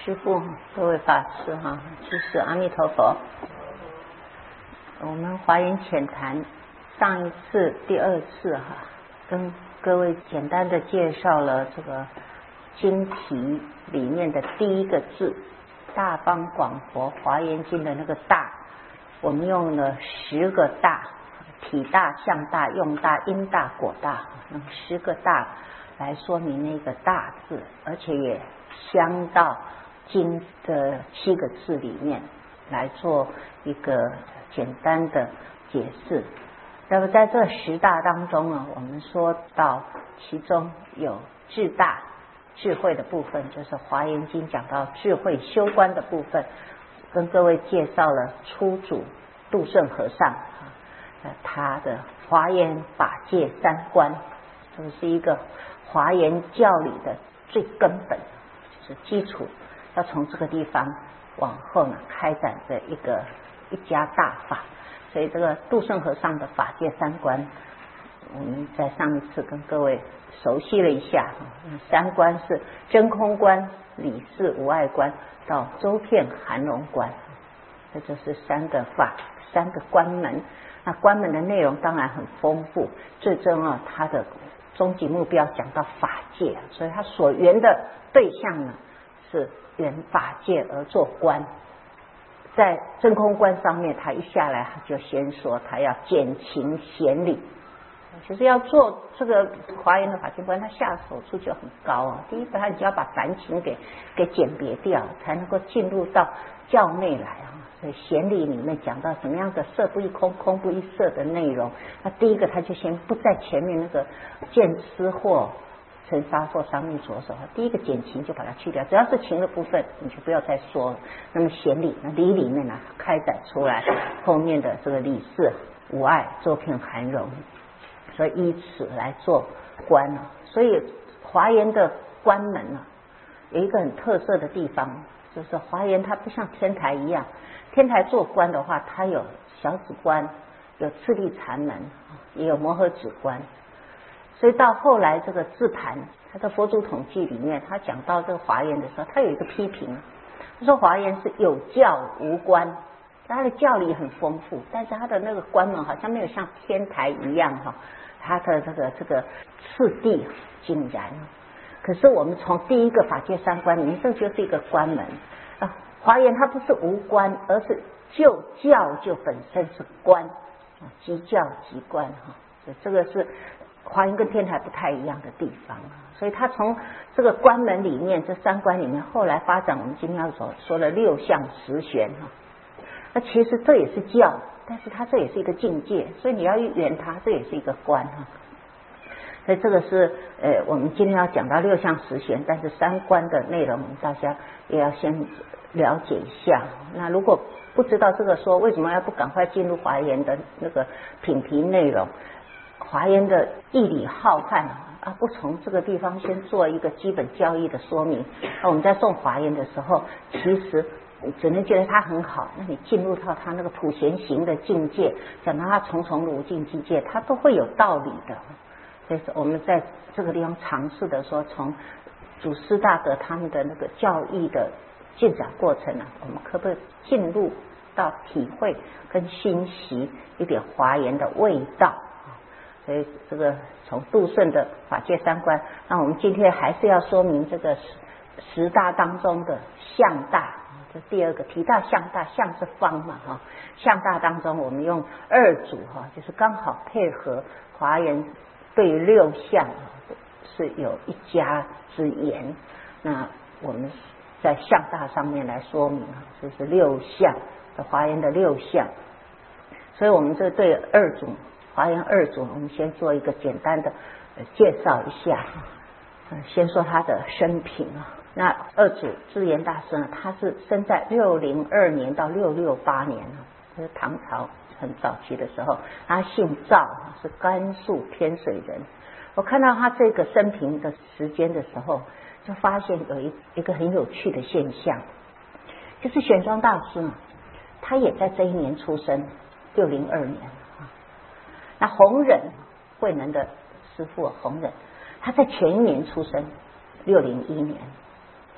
师父，各位法师哈，居士阿弥陀佛。我们华严浅谈上一次第二次哈，跟各位简单的介绍了这个经题里面的第一个字大方广佛华严经的那个大，我们用了10个大，体大、相大、用大、因大、果大，用10个大来说明那个大字，而且也相到经的7个字里面来做一个简单的解释。那么在这10大当中呢，我们说到其中有智大智慧的部分，就是华严经讲到智慧修观的部分，跟各位介绍了初祖度胜和尚他的华严法界三观，这是一个华严教理的最根本，就是基础，要从这个地方往后呢开展的一家大法。所以这个度胜和尚的法界三观，我们在上一次跟各位熟悉了一下，三观是真空观、理事无碍观到周遍含容观，这就是3个法，3个关门。那关门的内容当然很丰富，最终它的终极目标讲到法界，所以它所缘的对象呢是缘法界而做观。在真空观上面，他一下来他就先说他要减情显理，其实要做这个华严的法界观，他下手处就很高啊。第一个，他就要把烦情给鉴别掉，才能够进入到教内来啊。所以显理里面讲到什么样的色不异空，空不异色的内容，那第一个他就先不在前面那个见思惑尘沙惑上面着手，第一个减情就把它去掉，只要是情的部分你就不要再说了。那么显理，那理里面呢开展出来后面的这个理事无碍周遍含容，所以依此来做观啊。所以华严的观门啊，有一个很特色的地方，就是华严它不像天台一样，天台做观的话，它有小止观，有次第禅门，也有摩诃止观。所以到后来这个智盘，他的佛祖统计里面，他讲到这个华严的时候，他有一个批评，他说华严是有教无观，他的教理很丰富，但是他的那个观门好像没有像天台一样他的这个次第井然。可是我们从第一个法界三观里面，这就是一个观门啊。华严它不是无观，而是就教就本身是观，即教即观所以这个是华严跟天台不太一样的地方，所以他从这个观门里面，这3观里面后来发展我们今天要所说的6相10玄那其实这也是教，但是它这也是一个境界，所以你要圆它，这也是一个观所以这个是我们今天要讲到6相10玄，但是3观的内容大家也要先了解一下。那如果不知道这个说为什么要不赶快进入华严的那个品题内容，华严的义理浩瀚不从这个地方先做一个基本教义的说明，我们在诵华严的时候，其实只能觉得它很好，那你进入到它那个普贤行的境界，讲到它重重如境境界，它都会有道理的。所以我们在这个地方尝试的说，从祖师大德他们的那个教义的进展过程我们可不可以进入到体会跟熏习一点华严的味道？所以这个从度胜的法界三观，那我们今天还是要说明这个10大当中的相大，这第2个体大相大，相是方嘛相大当中我们用2组就是刚好配合华严对6相是有一家之言。那我们在相大上面来说明这是6相的华严的6相，所以我们这对2组华严2组，我们先做一个简单的介绍一下。先说他的生平那2组智严大师他是生在602年到668年就是唐朝很早期的时候，他姓赵，是甘肃天水人。我看到他这个生平的时间的时候，就发现有一个很有趣的现象，就是玄奘大师他也在这一年出生，602年。那弘忍慧能的师父弘忍，他在前一年出生，601年。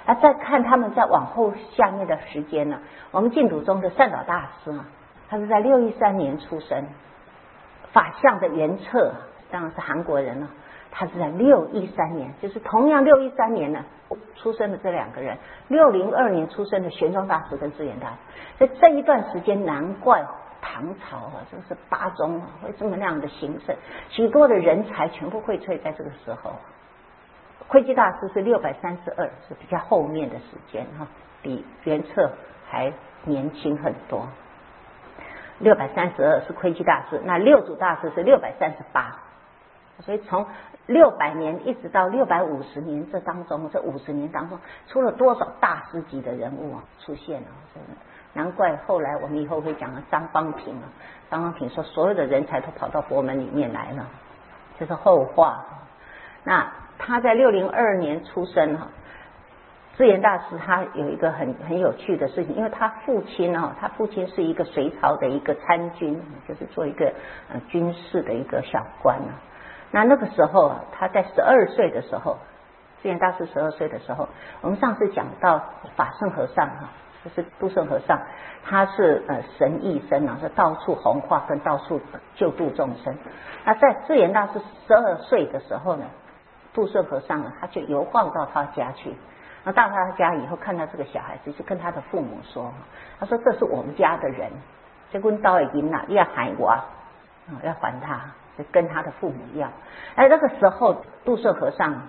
再看他们在往后下面的时间呢，我们净土中的善导大师啊，他是在613年出生，法相的原册当然是韩国人了，他是在613年，就是同样613年呢出生的这两个人，602年出生的玄奘大师跟智圆大师，所以这一段时间难怪唐朝啊，这是八宗啊会这么那样的兴盛，许多的人才全部荟萃在这个时候。慧基大师是632，是比较后面的时间哈，比圆策还年轻很多。632是慧基大师，那六祖大师是638，所以从600年一直到650年这当中，这50年当中出了多少大师级的人物啊出现了，真的难怪后来我们以后会讲的张方平啊，张方平说所有的人才都跑到佛门里面来了，这是后话。那他在602年出生哈，智圆大师他有一个很有趣的事情，因为他父亲是一个隋朝的一个参军，就是做一个军事的一个小官啊。那个时候啊，他在12岁的时候，智圆大师12岁的时候，我们上次讲到法圣和尚哈，就是杜圣和尚，他是神异生啊，是到处弘化跟到处救度众生。那在智圆大师12岁的时候呢，杜圣和尚呢，他就游晃到他家去。那到他家以后，看到这个小孩子，就跟他的父母说：“他说这是我们家的人，这棍刀已经了，要还我，要还他，就跟他的父母要。”那个时候，杜圣和尚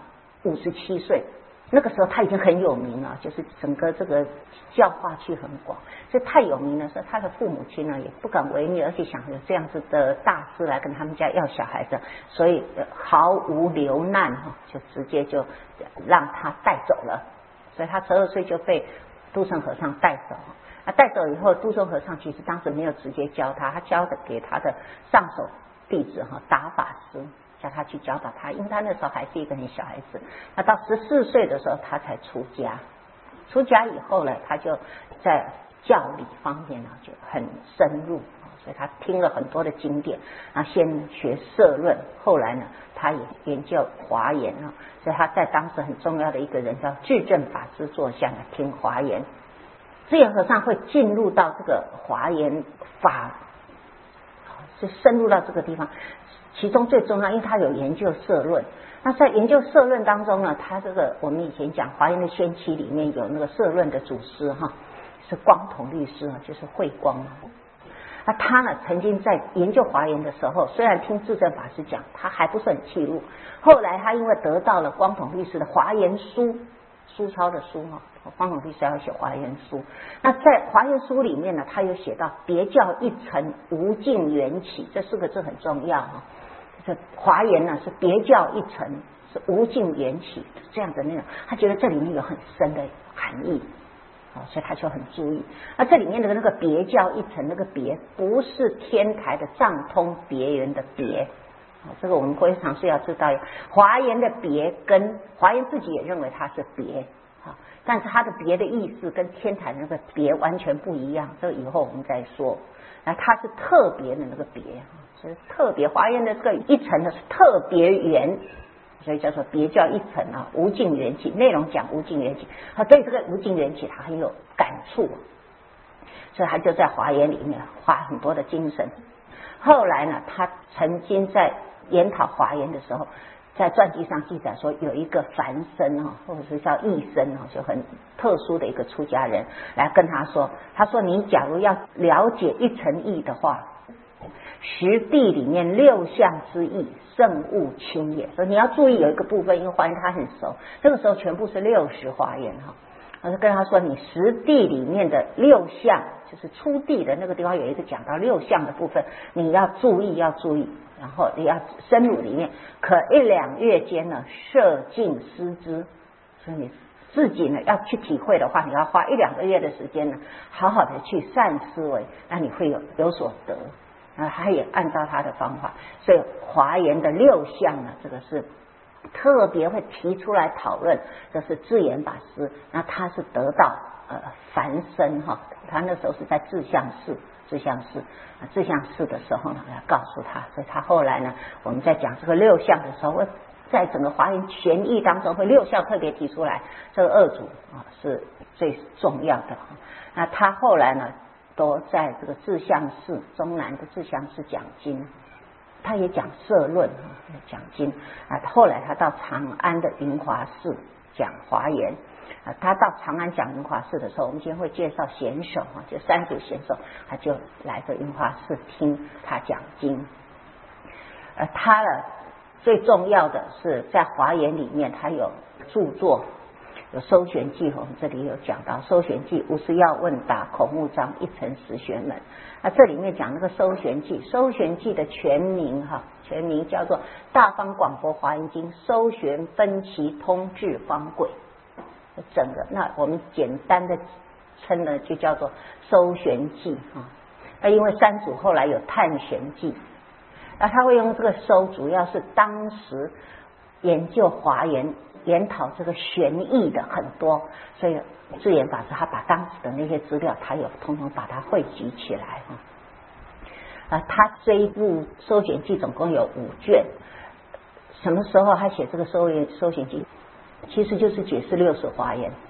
57岁。那个时候他已经很有名了，就是整个这个教化区很广，所以太有名了，所以他的父母亲呢也不敢违逆，而且想有这样子的大师来跟他们家要小孩子，所以毫无留难哈，就直接就让他带走了。所以他12岁就被杜圣和尚带走。带走以后，杜圣和尚其实当时没有直接教他，他教的给他的上手弟子哈达法师。叫他去教导他，因为他那时候还是一个很小孩子。那到14岁的时候，他才出家。出家以后呢，他就在教理方面呢就很深入，所以他听了很多的经典。先学社论，后来呢，他也研究华严啊，所以他在当时很重要的一个人叫智正法师座下听华严。智圆和尚会进入到这个华严法，是深入到这个地方。其中最重要，因为他有研究社论。那在研究社论当中呢，他这个我们以前讲华严的先期里面有那个社论的祖师哈，是光统律师，就是慧光。那他呢曾经在研究华严的时候，虽然听智正法师讲，他还不是很契入。后来他因为得到了光统律师的华严书抄的书哈，光统律师要写华严书。那在华严书里面呢，他有写到别教一尘无尽缘起，这4个字很重要哈。这华严呢是别教一尘，是无尽缘起这样的内容，他觉得这里面有很深的含义，所以他就很注意。那这里面的那个别教一尘，那个别不是天台的藏通别圆的别，这个我们非常是要知道，华严的别跟华严自己也认为它是别，但是它的别的意思跟天台的那个别完全不一样，这个以后我们再说。那它是特别的那个别，所以特别华严的这个一层呢是特别圆，所以叫做别教一层啊，无尽缘起。内容讲无尽缘起，他对这个无尽缘起他很有感触，所以他就在华严里面花很多的精神。后来呢，他曾经在研讨华严的时候，在传记上记载说，有一个凡僧或者是叫异僧就很特殊的一个出家人来跟他说，他说你假如要了解一层义的话，十地里面6相之义，圣物清也。所以你要注意有一个部分，因为华严他很熟，这个时候全部是60华严我就跟他说，你十地里面的6相，就是出地的那个地方有一个讲到6相的部分，你要注意，然后你要深入里面，可1、2月间呢，摄尽思之。所以你自己呢要去体会的话，你要花1、2个月的时间呢，好好的去善思维，那你会有所得。他也按照他的方法，所以华严的6相呢，这个是特别会提出来讨论，这是智圆法师。那他是得到凡僧他那时候是在智相寺的时候呢，来告诉他，所以他后来呢，我们在讲这个6相的时候， 在整个华严玄义当中会六项特别提出来，这个二祖是最重要的。那他后来呢都在这个智相寺，中南的智相寺讲经，他也讲社论讲经后来他到长安的云华寺讲华严他到长安讲云华寺的时候，我们今天会介绍贤首就三祖贤首，他就来这云华寺听他讲经。他呢最重要的是在华严里面，他有著作，有搜玄记，我们这里有讲到搜玄记、无师要问答、孔目章、一乘十玄门。这里面讲那个搜玄记，搜玄记的全名全名叫做《大方广佛华严经》搜玄分歧通智方轨。整个那我们简单的称呢就叫做搜玄记因为三祖后来有探玄记，他会用这个搜，主要是当时研究华严研讨这个玄义的很多，所以智严法师他把当时的那些资料他有统统把它汇集起来他这一部搜玄记总共有5卷。什么时候他写这个搜玄记？其实就是解释六祖华严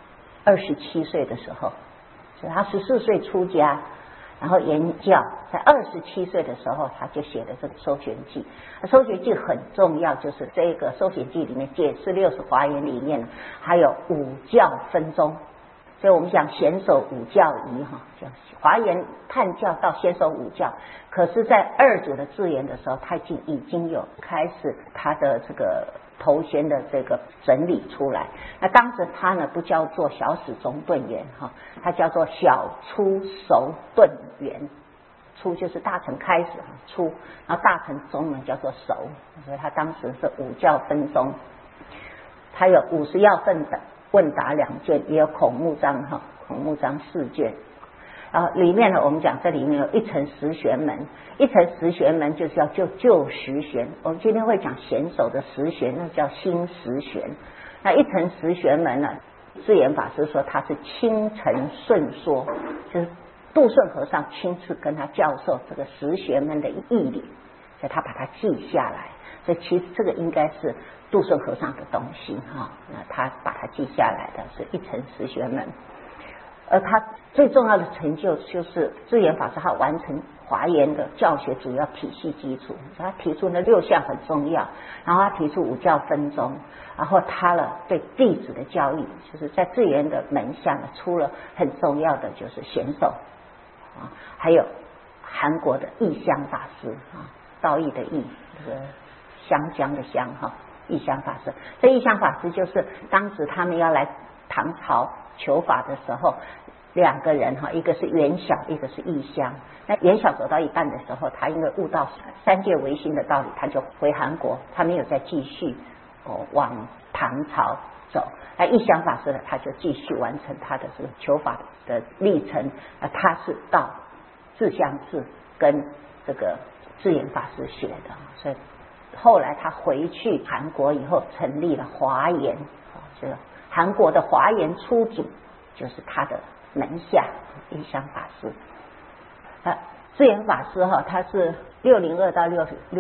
27岁的时候，所以他14岁出家，然后言教，在27岁的时候他就写了这个搜玄记。搜玄记很重要，就是这个搜玄记里面解释六祖华严里面还有五教分宗，所以我们讲贤守五教仪讲华严探教到先守五教，可是在二祖的智严的时候，他已经有开始他的这个头衔的这个整理出来。那当时他呢不叫做小始中顿圆他叫做小初熟顿圆。初就是大乘开始初，然后大乘中呢叫做熟，所以他当时是五教分宗。他有50要问答2卷，也有孔目章孔目章4卷。然后里面呢，我们讲这里面有一乘十玄门，一乘十玄门就是要就十玄。我们今天会讲贤首的十玄，那叫新十玄。那一乘十玄门呢，智严法师说他是亲承顺说，就是杜顺和尚亲自跟他教授这个十玄门的义理，所以他把它记下来。所以其实这个应该是杜顺和尚的东西那他把它记下来的是一乘十玄门。而他最重要的成就就是智严法师他完成华严的教学主要体系基础，他提出那6项很重要，然后他提出五教分宗，然后他对弟子的教育，就是在智严的门下出了很重要的就是贤首还有韩国的义香法师道义的义，这个湘江的湘义香法师。这义香法师就是当时他们要来唐朝求法的时候，2个人一个是元晓，一个是义香。那元晓走到一半的时候，他因为悟到三界唯心的道理，他就回韩国，他没有再继续往唐朝走。那义香法师呢，他就继续完成他的这个求法的历程。他是到智相寺跟这个智严法师学的，所以后来他回去韩国以后，成立了华严，这个韩国的华严初祖就是他的门下义香法师。智严法师他是602到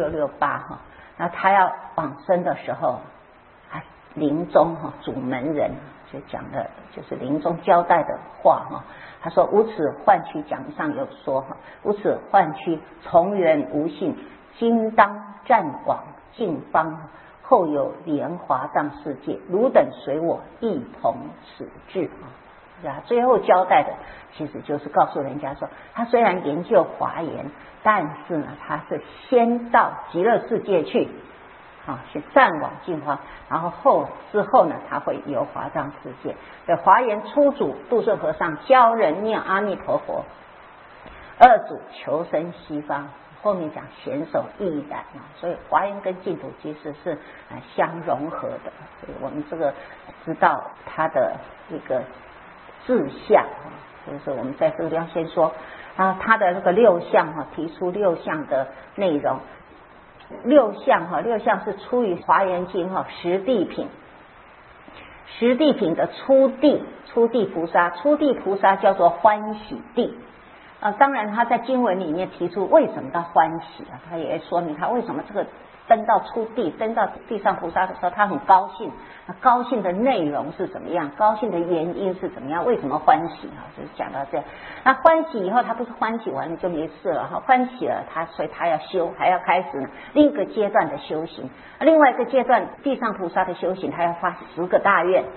668那他要往生的时候，临终主门人就讲的就是临终交代的话他说无此幻躯，讲上有说无此幻躯从缘无性，今当暂往净方，后有莲华藏世界，汝等随我一同此志最后交代的其实就是告诉人家说，他虽然研究华严，但是呢他是先到极乐世界去去暂往净方，然后之后呢他会游华藏世界。所以华严初祖杜顺和尚教人念阿弥陀佛，二祖求生西方，后面讲贤首亦然所以华严跟净土其实是相融合的。所以我们这个知道他的一个志向就是我们在这个地方先说他的那个6项提出6项的内容。6项是出于华严经十地品。十地品的初地菩萨，初地菩萨叫做欢喜地， 当然他在经文里面提出为什么他欢喜啊，他也说明他为什么这个登到初地，登到地上菩萨的时候，他很高兴。高兴的内容是怎么样？高兴的原因是怎么样？为什么欢喜啊？就是讲到这样。那欢喜以后，他不是欢喜完了就没事了哈，欢喜了所以他要修，还要开始呢另一个阶段的修行。另外一个阶段，地上菩萨的修行，他要发10个大愿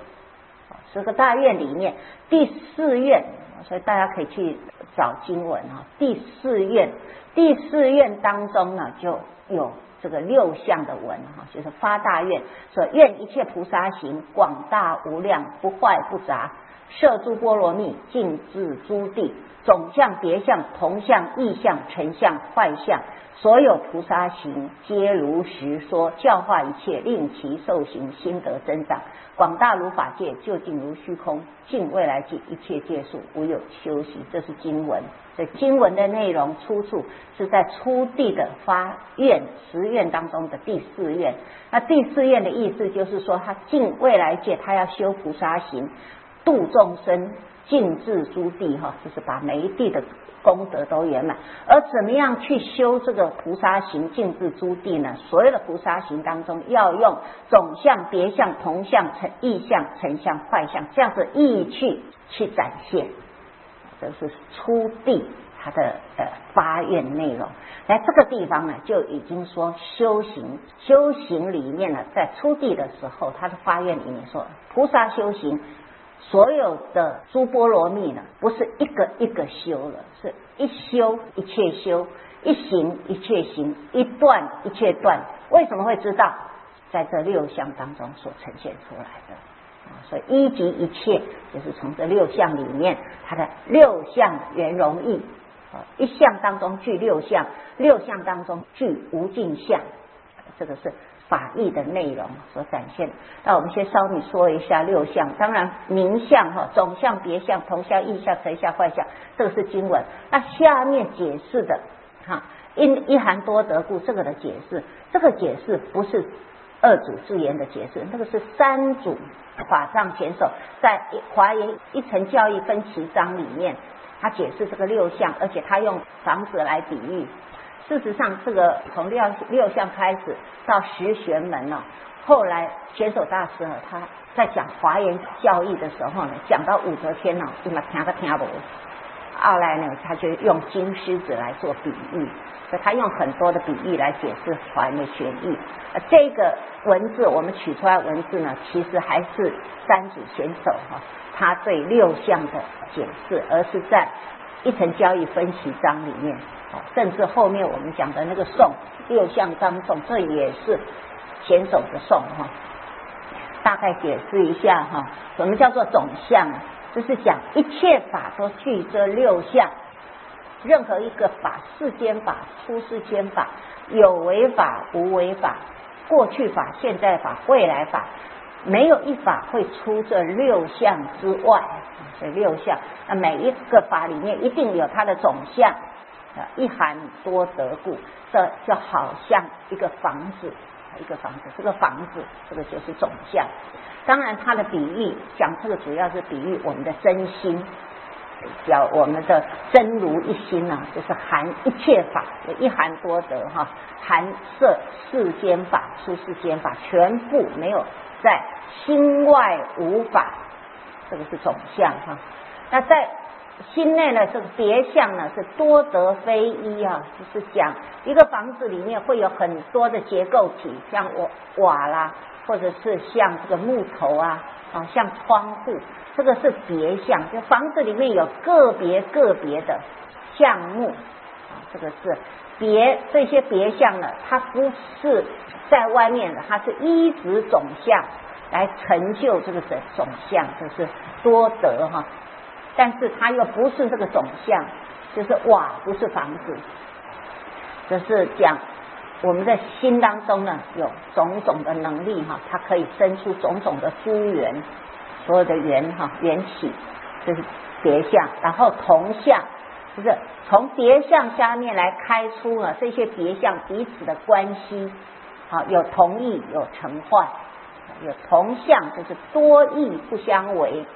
，10个大愿里面第4愿，所以大家可以去找经文哈。第4愿当中呢，就有这个6项的文哈，就是发大愿，说愿一切菩萨行广大无量，不坏不杂，摄诸波罗蜜，尽至诸地，总相别相同相异相成相坏相，所有菩萨行皆如实说，教化一切，令其受行心得增长，广大如法界，究竟如虚空，尽未来界一切界数，无有休息。这是经文。这经文的内容出处是在初地的发愿10愿当中的第4愿。那第4愿的意思就是说，他尽未来界，他要修菩萨行，度众生，尽至诸地哈，就是把每一地的功德都圆满。而怎么样去修这个菩萨行尽至诸地呢？所有的菩萨行当中，要用总相、别相、同相、异相、成相、坏相这样子意去展现。这是初地它的发愿内容。在这个地方呢，就已经说修行里面呢，在初地的时候，他的发愿里面说，菩萨修行所有的诸波罗蜜呢，不是一个一个修了，是一修一切修，一行一切行，一断一切断。为什么会知道？在这6项当中所呈现出来的。所以一即一切，就是从这6项里面，它的6项圆融义，一项当中具6项，6项当中具无尽相，这个是法义的内容所展现。那我们先稍微说一下6项，当然名相哈，总相、别相、同相、异相、成相、坏相，这个是经文。那下面解释的哈，一含多得故，这个的解释，这个解释不是2祖智言的解释，那个是3祖法藏贤手在华严一乘教义分歧章里面，他解释这个6项，而且他用房子来比喻。事实上，这个从6项开始到10玄门呢，后来贤手大师呢，他在讲华严教义的时候呢，讲到武则天呢，你们听都听不懂。后来呢，他就用金狮子来做比喻，所以他用很多的比喻来解释华严的玄义。这个文字我们取出来文字呢，其实还是3祖贤手他对6项的解释，而是在一乘教义分析章里面，甚至后面我们讲的那个颂6项当中，这也是贤手的颂大概解释一下什么叫做总相？就是讲一切法都具这6项，任何一个法，世间法、出世间法，有为法、无为法，过去法、现在法、未来法，没有一法会出这6项之外。这6项，那每一个法里面一定有它的总相，一含多得故，这就好像一个房子，这个房子，这个就是总相。当然它的比喻讲这个主要是比喻我们的真心，叫我们的真如一心就是含一切法，一含多得含摄世间法、出世间法，全部没有在心外无法，这个是总相那在心内呢，这个别相呢是多得非一就是讲一个房子里面会有很多的结构体，像瓦啦，或者是像这个木头像窗户，这个是别相，就房子里面有个别的项目这个是别，这些别相呢，它不是在外面的，它是依止总相来成就这个总相，就是多得但是它又不是这个总相，就是瓦不是房子，这是讲我们的心当中呢有种种的能力它可以生出种种的诸缘，所有的缘起，这是别相。然后同相，就是从别相下面来开出了这些别相彼此的关系有同义有成坏，有同相就是多义不相违，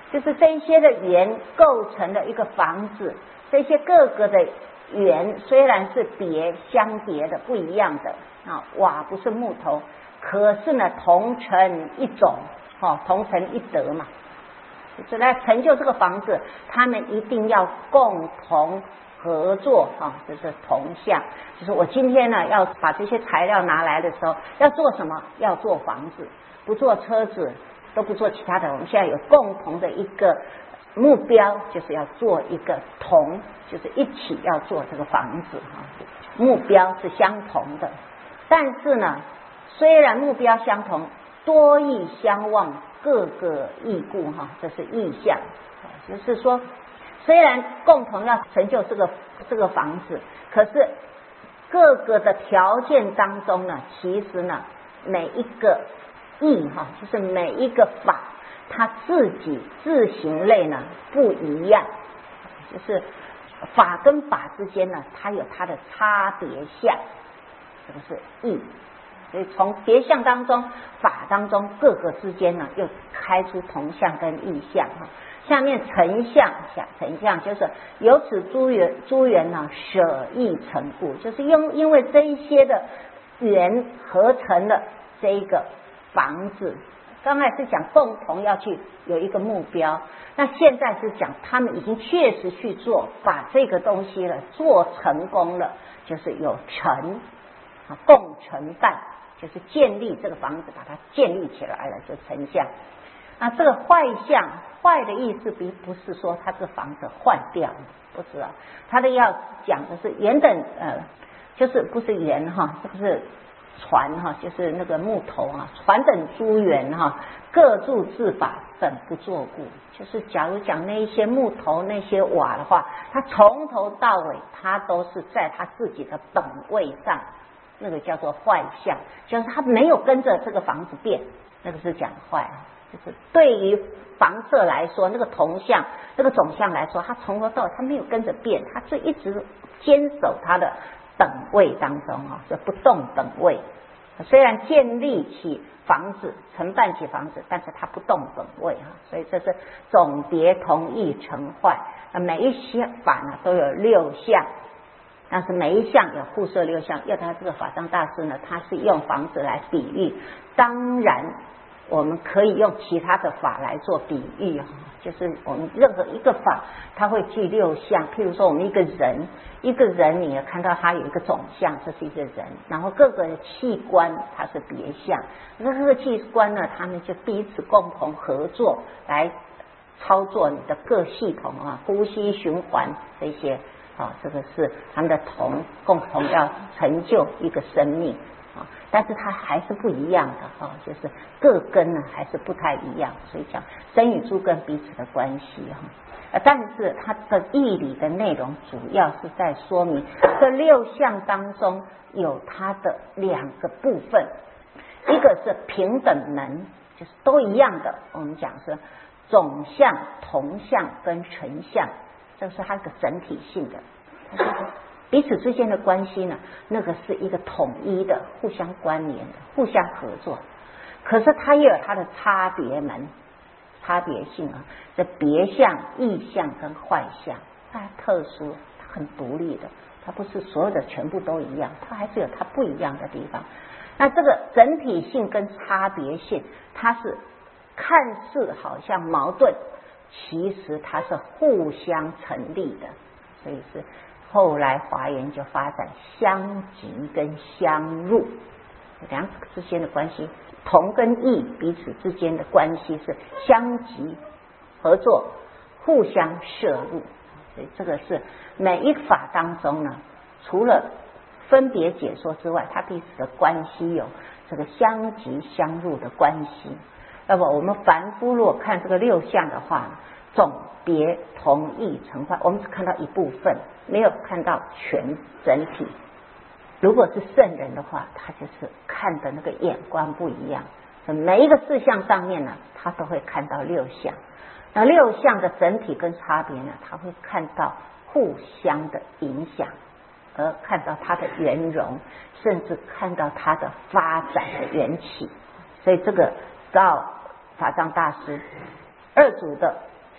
就是这一些的缘构成了一个房子，这些各个的缘虽然是相叠的不一样的啊，瓦不是木头，可是呢同成一种，同成一德嘛，就是来成就这个房子，他们一定要共同合作就是同向。就是我今天呢要把这些材料拿来的时候，要做什么？要做房子，不做车子，都不做其他的。我们现在有共同的一个目标，就是要做一个同，就是一起要做这个房子目标是相同的，但是呢，虽然目标相同，多异相望，各个异故这是异象。就是说，虽然共同要成就这个房子，可是各个的条件当中呢，其实呢，每一个义就是每一个法，它自己自行类呢不一样，就是法跟法之间呢，它有它的差别相，这个是义。所以从别相当中，法当中各个之间呢，又开出同相跟异相下面成相，成相就是由此诸缘呢舍义成故，就是因为这一些的缘合成了这一个房子。刚才是讲共同要去有一个目标，那现在是讲他们已经确实去做，把这个东西了做成功了，就是有成共成办，就是建立这个房子，把它建立起来了，就成相。这个坏相，坏的意思不是说它这个房子坏掉了，不是啊，它的要讲的是原等就是不是原这不是船就是那个木头船等诸缘各住自法，本不作故。就是假如讲那一些木头那些瓦的话，它从头到尾它都是在它自己的本位上，那个叫做坏相，就是它没有跟着这个房子变，那个是讲坏。就是对于房舍来说，那个同相那个总相来说，它从头到尾它没有跟着变，它就一直坚守它的等位当中就不动等位。虽然建立起房子，承办起房子，但是它不动本位所以这是总别同异成坏。每一些法呢都有六相，但是每一项有互摄六相。要他这个法藏大师呢，他是用房子来比喻，当然我们可以用其他的法来做比喻就是我们任何一个法它会具六相。譬如说我们一个人你也看到他有一个总相，这是一个人，然后各个器官它是别相，那各个器官呢，他们就彼此共同合作来操作你的各系统呼吸循环这些这个是他们的共同要成就一个生命但是它还是不一样的就是各根呢还是不太一样，所以讲生与诸根彼此的关系但是它的义理的内容主要是在说明这六相当中有它的两个部分，一个是平等能，就是都一样的，我们讲是总相、同相跟成相，这是它一个整体性的。彼此之间的关系呢，那个是一个统一的、互相关联的、互相合作。可是它也有它的差别性这别相、异相跟坏相，它特殊，它很独立的，它不是所有的全部都一样，它还是有它不一样的地方。那这个整体性跟差别性，它是看似好像矛盾，其实它是互相成立的，所以是后来华严就发展相即跟相入两者之间的关系，同跟异彼此之间的关系是相即合作，互相摄入。所以这个是每一法当中呢，除了分别解说之外，它彼此的关系有这个相即相入的关系。那么我们凡夫如果看这个六相的话，总别同异成坏，我们只看到一部分，没有看到全整体。如果是圣人的话，他就是看的那个眼光不一样，每一个事项上面呢，他都会看到六相。那六相的整体跟差别呢，他会看到互相的影响，而看到它的圆融，甚至看到它的发展的缘起。所以这个到法藏大师二祖的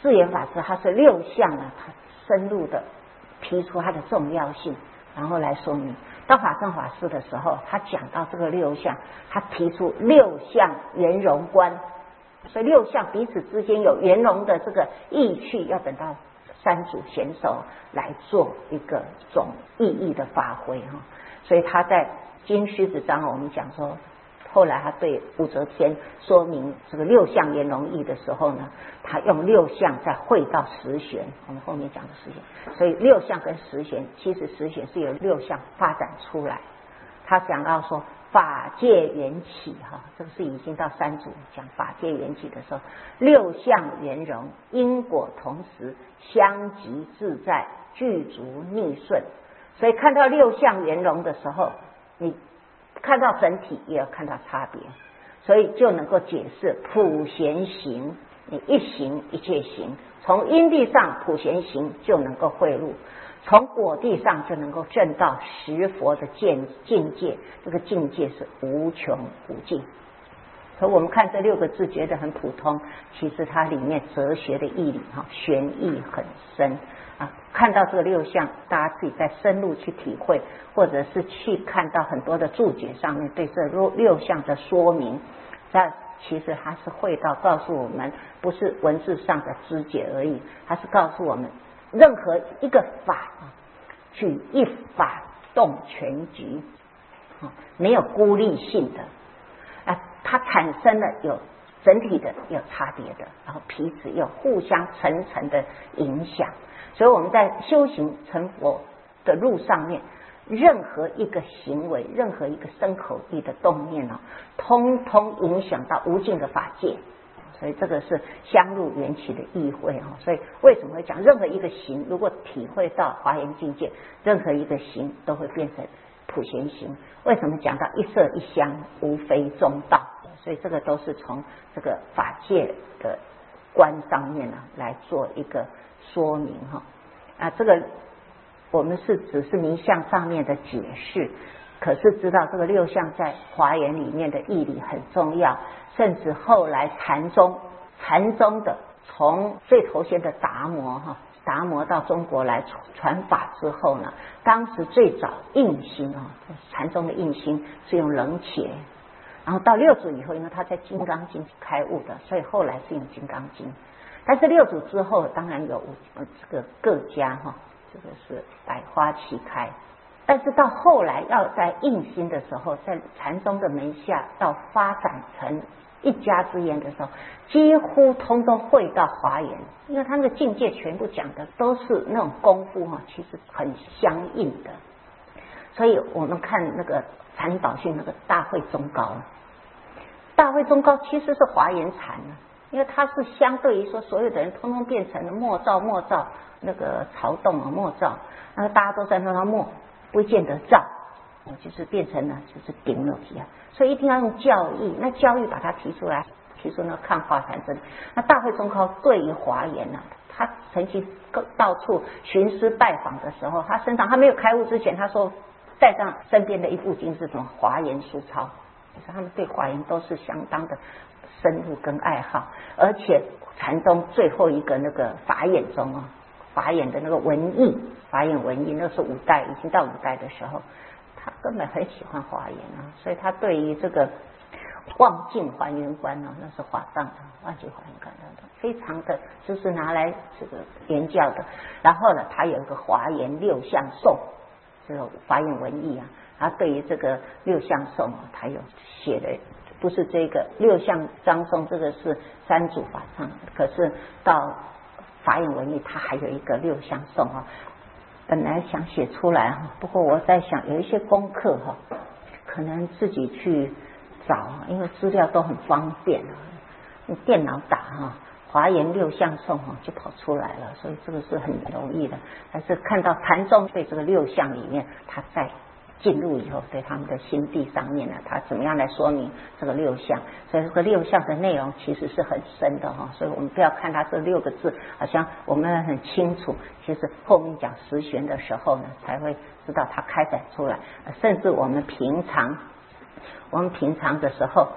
智圆法师他是六相啊，他深入的提出它的重要性，然后来说明。到法正法师的时候，他讲到这个六相，他提出六相圆融观，所以六相彼此之间有圆融的这个意趣，要等到三祖贤手来做一个总意义的发挥哈。所以他在经须子章我们讲说，后来他对武则天说明这个六相圆融义的时候呢，他用六相再汇到十玄，我们后面讲的十玄，所以六相跟十玄，其实十玄是由六相发展出来。他讲到说法界缘起哈，这个是已经到三祖讲法界缘起的时候，六相圆融，因果同时，相即自在，具足逆顺。所以看到六相圆融的时候，你看到整体也要看到差别，所以就能够解释普贤行，你一行一切行，从因地上普贤行就能够汇入，从果地上就能够证到十佛的境界，这个境界是无穷无尽。所以我们看这六个字觉得很普通，其实它里面哲学的义理玄义很深啊。看到这个六相，大家自己再深入去体会，或者是去看到很多的注解上面对这六相的说明，那其实它是会到告诉我们，不是文字上的知解而已，它是告诉我们任何一个法举一法动全局，没有孤立性的它产生了有整体的，有差别的，然后彼此有互相层层的影响。所以我们在修行成佛的路上面，任何一个行为，任何一个身口意的动念通通影响到无尽的法界。所以这个是相入缘起的意会所以为什么会讲任何一个行，如果体会到华严境界，任何一个行都会变成普贤行。为什么讲到一色一香无非中道？所以这个都是从这个法界的观上面来做一个说明这个我们只是名相上面的解释，可是知道这个六相在华严里面的义理很重要，甚至后来禅宗的从最头先的达摩到中国来传法之后呢，当时最早印心禅宗的印心是用冷且，然后到六祖以后，因为他在金刚经开悟的，所以后来是用金刚经。但是六祖之后当然有这个各家这个是百花齐开，但是到后来要在印心的时候，在禅宗的门下到发展成一家之言的时候，几乎通通会到华严，因为他那个境界全部讲的都是那种功夫其实很相应的。所以我们看那个禅理宝训那个大会中高其实是华严禅因为它是相对于说所有的人通通变成了默照那个曹洞默照，那大家都在那默，不见得照，就是变成了就是顶了起来。所以一定要用教义，那教义把它提出来，提出那看化禅真。那大会中高对于华严他曾经到处寻师拜访的时候，他身上他没有开悟之前，他说带上身边的一部经是什么华严书抄，就是他们对华严都是相当的深入跟爱好。而且禅宗最后一个那个法眼宗法眼的那个文艺，法眼文艺那是五代，已经到五代的时候，他根本很喜欢华严所以他对于这个望境还原观那是法藏的望境还原观非常的就是拿来这个研教的。然后呢，他有一个华严六相颂，这个法眼文艺他对于这个六相颂他有写的，不是这个六相章颂，这个是三祖法藏，可是到法眼文艺他还有一个六相颂本来想写出来不过我在想有一些功课可能自己去找因为资料都很方便你电脑打华严六相颂就跑出来了，所以这个是很容易的。但是看到禅宗对这个六相里面，他在进入以后对他们的心地上面他怎么样来说明这个六相。所以这个六相的内容其实是很深的所以我们不要看它这六个字好像我们很清楚，其实后面讲十玄的时候呢才会知道它开展出来。甚至我们平常的时候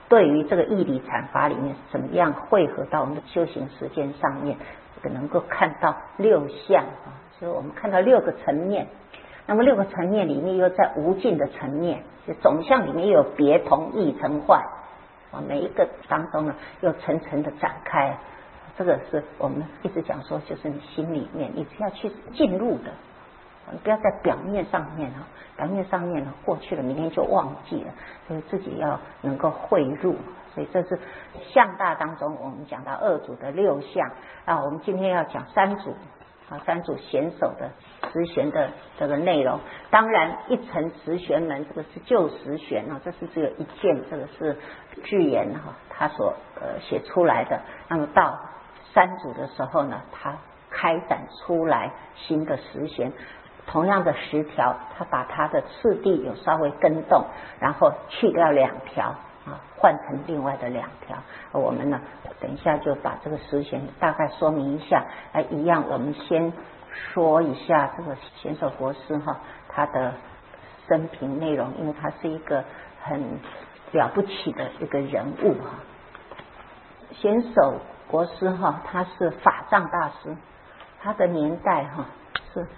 对于这个义理禅法里面怎么样汇合到我们的修行实践上面，能够看到六相所以我们看到6个层面，那么6个层面里面又在无尽的层面，就总相里面又有别同异成坏每一个当中呢又层层的展开，这个是我们一直讲说，就是你心里面你是要去进入的，你不要在表面上面表面上面过去了，明天就忘记了，所以自己要能够汇入。所以这是相大当中我们讲到2组的6相我们今天要讲3组3组显手的十玄的这个内容。当然一层十玄门，这个是旧十玄这是只有一件，这个是智言他所写出来的。那么到3组的时候呢，他开展出来新的十玄，同样的10条，他把他的次第有稍微更动，然后去掉2条换成另外的2条。我们呢等一下就把这个十玄大概说明一下。一样我们先说一下这个显手国师他的生平内容，因为他是一个很了不起的一个人物显手国师他是法藏大师，他的年代是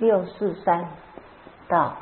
643到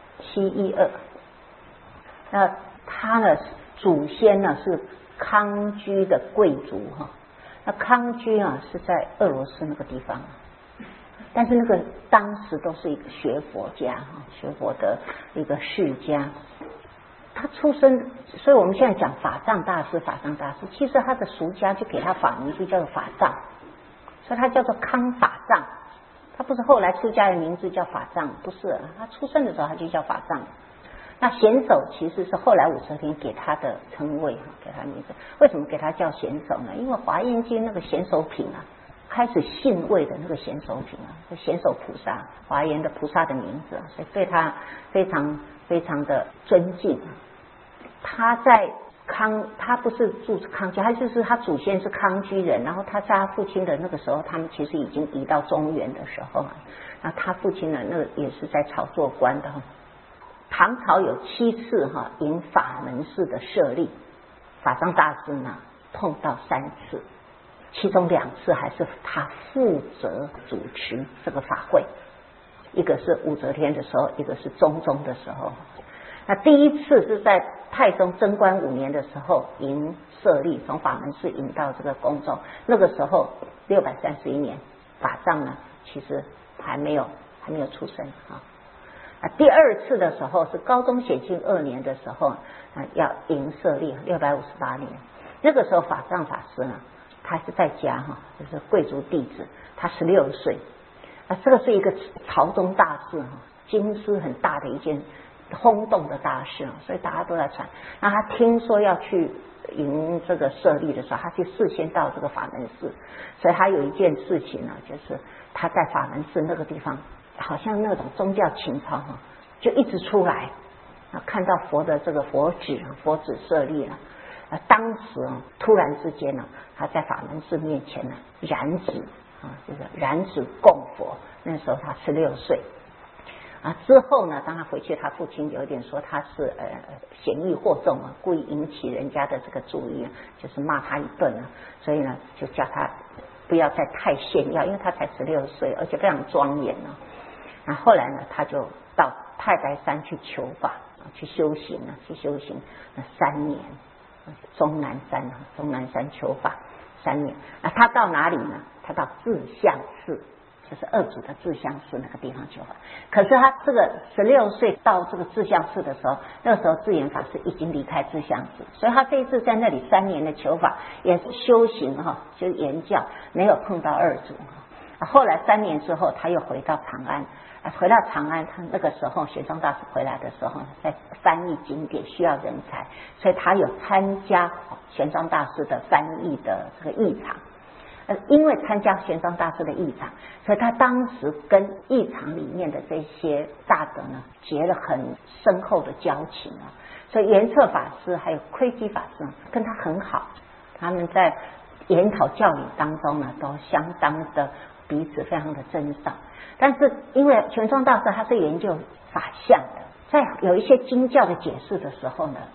712。那他的祖先呢是康居的贵族那康居是在俄罗斯那个地方但是那个当时都是一个学佛家学佛的一个世家。他出生，所以我们现在讲法藏大师，其实他的俗家就给他法名就叫做法藏，所以他叫做康法藏。他不是后来出家的名字叫法藏，不是，他出生的时候他就叫法藏。那显手其实是后来武则天给他的称谓，给他名字。为什么给他叫显手呢？因为华严经那个显手品开始信位的那个显手品是显手菩萨，华严的菩萨的名字，所以对他非常非常的尊敬。他在他不是住康居，他就是他祖先是康居人，然后他在他父亲的那个时候，他们其实已经移到中原的时候那他父亲呢，那个也是在朝做官的唐朝有7次引法门寺的设立，法藏大师呢碰到3次，其中2次还是他负责主持这个法会，一个是武则天的时候，一个是中宗的时候。那第1次是在太宗贞观5年的时候引设立，从法门寺引到这个宫中，那个时候631年，法藏呢其实还没有出生第2次的时候是高宗显庆2年的时候要引设立658年，那个时候法藏法师呢他是在家就是贵族弟子，他16岁这个是一个朝中大事京师很大的一件轰动的大事所以大家都在传。那他听说要去迎这个设立的时候，他就事先到这个法门寺，所以他有一件事情呢，就是他在法门寺那个地方，好像那种宗教情操就一直出来看到佛的这个佛指设立了当时突然之间呢，他在法门寺面前呢燃指就是燃指供佛，那时候他16岁之后呢，当他回去，他父亲有点说他是嫌疑惑众故意引起人家的这个注意就是骂他一顿所以呢就叫他不要再太炫耀，因为他才16岁，而且非常庄严那后来呢，他就到太白山去求法去修行那3年，终南山求法3年。那他到哪里呢？他到智相寺，就是2祖的智相寺那个地方求法。可是他这个16岁到这个智相寺的时候，那个时候智严法师已经离开智相寺，所以他这一次在那里3年的求法也是修行就言教，没有碰到2祖后来3年之后，他又回到长安。回到长安，他那个时候玄奘大师回来的时候，在翻译经典需要人才，所以他有参加玄奘大师的翻译的这个译场。因为参加玄奘大师的译场，所以他当时跟译场里面的这些大德呢结了很深厚的交情所以圆策法师还有窥基法师跟他很好，他们在研讨教理当中呢都相当的彼此非常的珍赏。但是因为玄奘大师他是研究法相的，在有一些经教的解释的时候呢，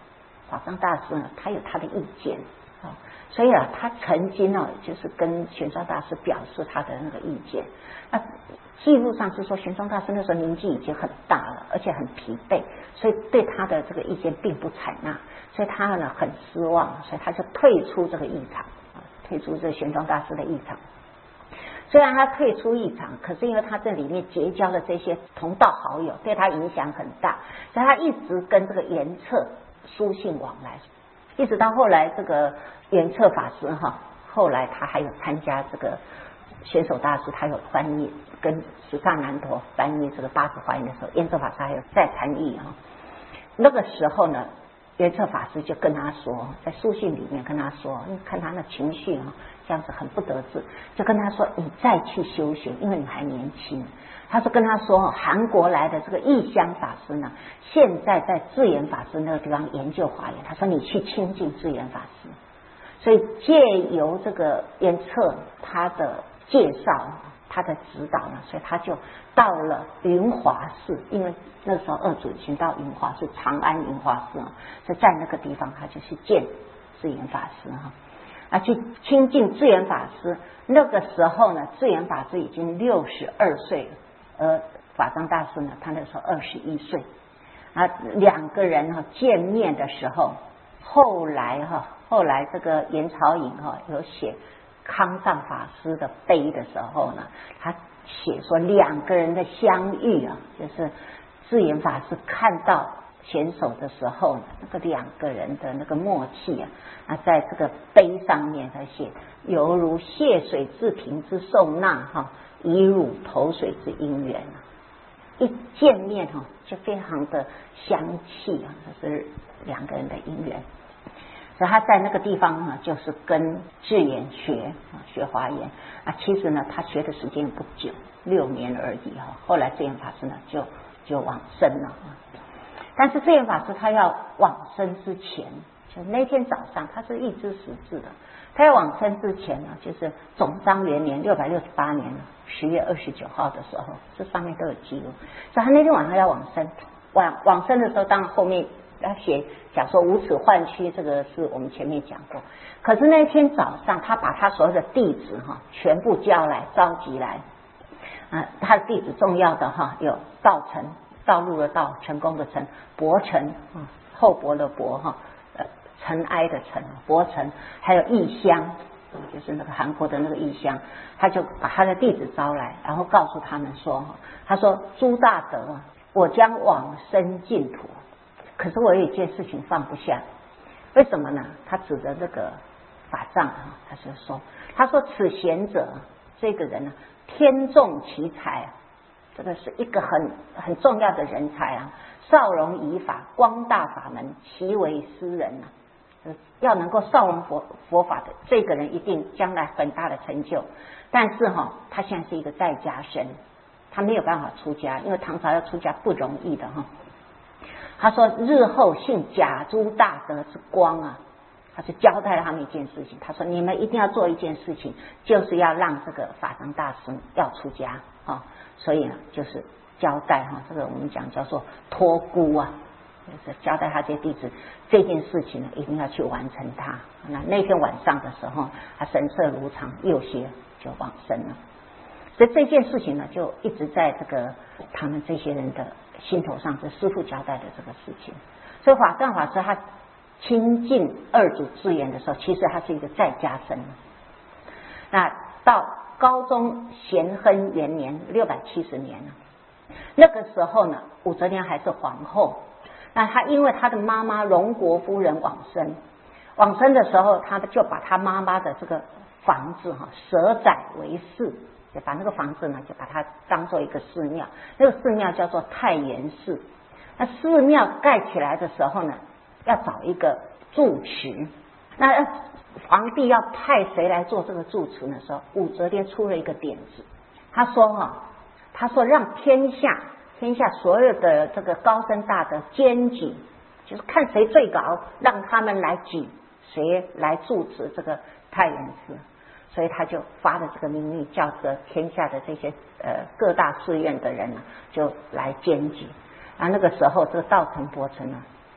法藏大师呢，他有他的意见啊，所以他曾经呢，就是跟玄奘大师表示他的那个意见。那记录上是说，玄奘大师那时候年纪已经很大了，而且很疲惫，所以对他的这个意见并不采纳，所以他呢很失望，所以他就退出这个议场啊，退出这玄奘大师的议场。虽然他退出议场，可是因为他这里面结交了这些同道好友，对他影响很大，所以他一直跟这个圆策书信往来，一直到后来这个圆策法师后来他还有参加这个玄手大师，他有翻译跟十善难陀翻译这个八字华严的时候，圆策法师还有再参译那个时候呢，圆策法师就跟他说，在书信里面跟他说，看他那情绪这样子很不得志，就跟他说你再去修学，因为你还年轻。他说跟他说，韩国来的这个义香法师呢，现在在智严法师那个地方研究华严，他说你去亲近智严法师。所以借由这个圆策他的介绍，他的指导呢，所以他就到了云华寺，因为那时候二祖已经到云华寺，长安云华寺所以在那个地方他就去见智严法师去亲近智严法师。那个时候呢，智严法师已经62岁了，而法藏大师呢，他那时候21岁两个人见面的时候，后来这个严朝颖有写康藏法师的碑的时候呢，他写说两个人的相遇就是智严法师看到显手的时候呢，那个两个人的那个默契在这个碑上面他写，犹如泻水至瓶之受纳以汝投水之因缘一见面就非常的相契这是两个人的因缘。所以他在那个地方就是跟智严学华严其实呢他学的时间不久，6年而已后来智严法师呢就往生了但是智严法师他要往生之前，就那天早上，他是预知时至的，他要往生之前呢，就是总章元年668年10月29号的时候，这上面都有记录。所以他那天晚上要往生，往生的时候，当然后面要讲说无耻幻躯，这个是我们前面讲过。可是那天早上，他把他所有的弟子全部召集来他的弟子重要的有道成，道路的道，成功的成，伯成厚薄的薄尘埃的尘，伯成，还有义香，就是那个韩国的那个义香，他就把他的弟子招来，然后告诉他们说，他说诸大德我将往生净土，可是我有一件事情放不下，为什么呢？他指着这个法藏他说此贤者这个人天纵奇才这个是一个很重要的人才少容仪法，光大法门，其为斯人要能够少容佛法的这个人，一定将来很大的成就。但是他现在是一个在家生，他没有办法出家，因为唐朝要出家不容易的他说日后信假诸大德之光他就交代了他们一件事情，他说你们一定要做一件事情，就是要让这个法藏大师要出家所以呢就是交代这个我们讲叫做托孤就是交代他这些弟子这件事情呢一定要去完成它。那天晚上的时候，他神色如常，有些就往生了。所以这件事情呢就一直在这个他们这些人的心头上，是师父交代的这个事情。所以法藏法师他亲近二祖智严的时候，其实他是一个在家生。那到高宗咸亨元年670年那个时候呢，武则天还是皇后。那他因为他的妈妈荣国夫人往生的时候，他就把他妈妈的这个房子舍宰为寺，就把那个房子呢就把它当做一个寺庙，那个寺庙叫做太原寺。那寺庙盖起来的时候呢，要找一个住持，那皇帝要派谁来做这个住持的时候，武则天出了一个点子，他说让天下所有的这个高僧大德监举，就是看谁最高，让他们来举谁来住持这个太原寺。所以他就发了这个命令，叫着天下的这些各大寺院的人就来监举。那个时候这个道成伯成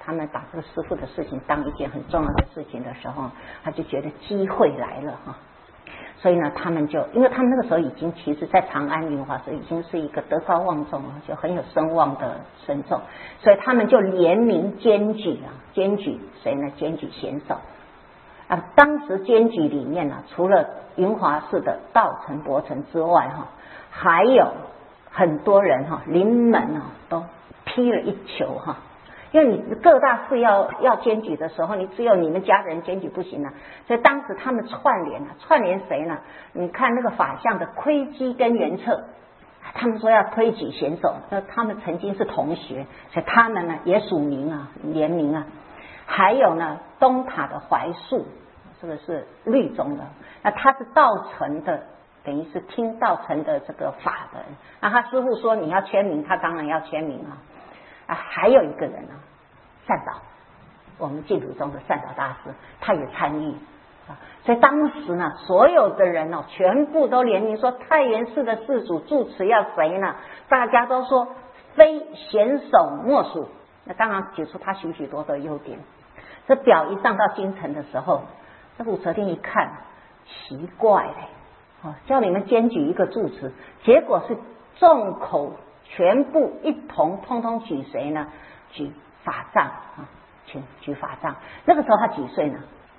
他们把这个师父的事情当一件很重要的事情的时候，他就觉得机会来了哈。所以呢，他们就因为他们那个时候已经其实在长安云华寺已经是一个德高望重就很有声望的僧众，所以他们就联名监举监举谁呢？监举贤首啊。当时监举里面呢，除了云华寺的道成伯承之外哈，还有很多人哈，临门都批了一球哈。因为你各大寺要监举的时候，你只有你们家人监举不行啊，所以当时他们串联谁呢？你看那个法相的窥基跟元彻，他们说要推举贤首，那他们曾经是同学，所以他们呢也署名联名啊。还有呢，东塔的怀素，这个是律宗的，那他是道成的，等于是听道成的这个法的人，那他师父说你要签名，他当然要签名啊。还有一个人善导，我们净土宗的善导大师，他也参与所以当时呢，所有的人全部都联名说太原寺的寺主住持要谁呢？大家都说非贤首莫属。那当然举出他许许多多的优点。这表一上到京城的时候，这武则天一看，奇怪嘞，叫你们监举一个住持，结果是众口全部一同通通举谁呢？举法藏举法藏。那个时候他几岁呢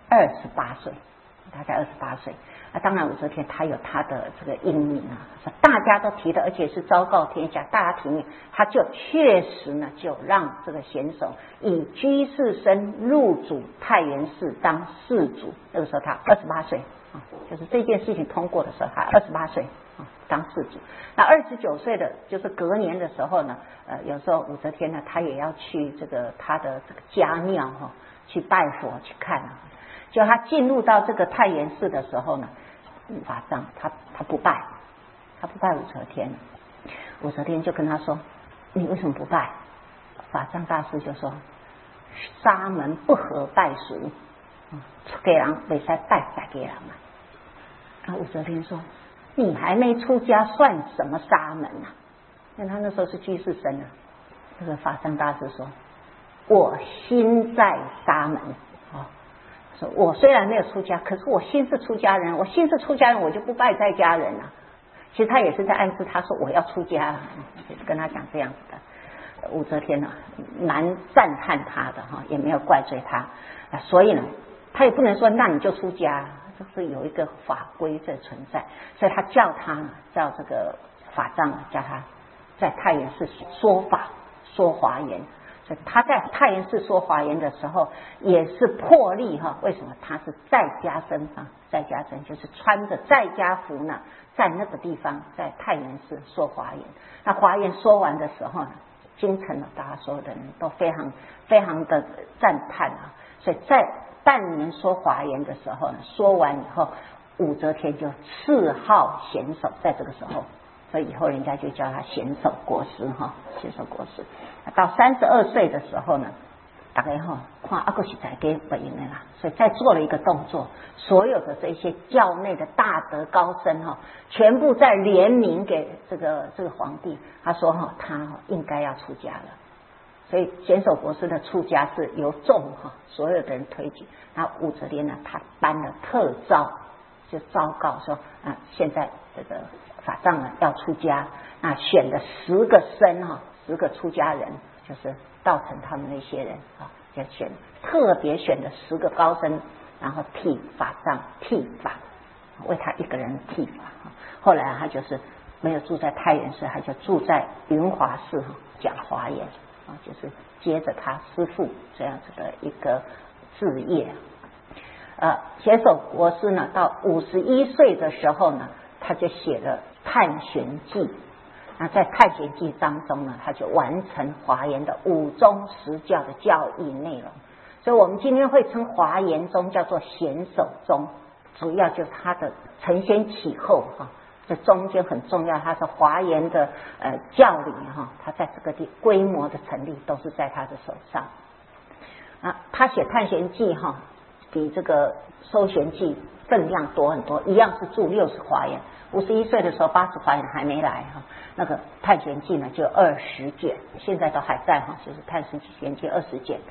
？28岁，大概28岁。当然武则天他有他的这个英明大家都提的，而且是昭告天下，大家提名，他就确实呢就让这个贤首以居士身入主太原寺当寺主。那个时候他28岁就是这件事情通过的时候他28岁当寺主。那29岁的就是隔年的时候呢，有时候武则天呢，她也要去这个她的这个家庙去拜佛去看就她进入到这个太原寺的时候呢，法藏他不拜武则天，武则天就跟他说：“你为什么不拜？”法藏大师就说：“沙门不合拜俗，出家人没使拜在家人啊。”武则天说：“你还没出家，算什么沙门啊？”因为他那时候是居士身这个法藏大师说：“我心在沙门说我虽然没有出家，可是我心是出家人，我心是出家人，我就不拜在家人其实他也是在暗示他说我要出家了，就是跟他讲这样子的。武则天蛮赞叹他的也没有怪罪他所以呢，他也不能说那你就出家，就是有一个法规在存在，所以他叫这个法藏叫他在太原寺说法说华严。所以他在太原寺说华严的时候也是破例为什么？他是在家僧在家僧就是穿着在家服呢，在那个地方在太原寺说华严。那华严说完的时候呢，京城大家所有的人都非常非常的赞叹所以在半年说华严的时候呢，说完以后，武则天就赐号贤首，在这个时候。所以以后人家就叫他贤首国师贤首国师。到32岁的时候呢，大概看阿哥是在给本人啦，所以再做了一个动作，所有的这些教内的大德高僧全部在联名给这个皇帝，他说他应该要出家了。所以贤首国师的出家是由众所有的人推举。那武则天呢，他颁了特诏，就昭告说现在这个法藏要出家，那选了10个僧10个出家人，就是道成他们那些人就特别选了10个高僧，然后替法藏剃法，为他一个人剃法后来他就是没有住在太原寺，他就住在云华寺讲华严就是接着他师父这样子的一个志业。贤首国师呢，到51岁的时候呢，他就写了《探玄记》。那在《探玄记》当中呢，他就完成华严的5宗10教的教义内容。所以我们今天会称华严宗叫做贤首宗，主要就是他的承先启后这中间很重要，他是华严的教理他在这个规模的成立都是在他的手上他写《探玄记》比这个搜玄记分量多很多，一样是著60华严。51岁的时候80华严还没来那个探玄记呢就20卷，现在都还在就是探玄记20卷。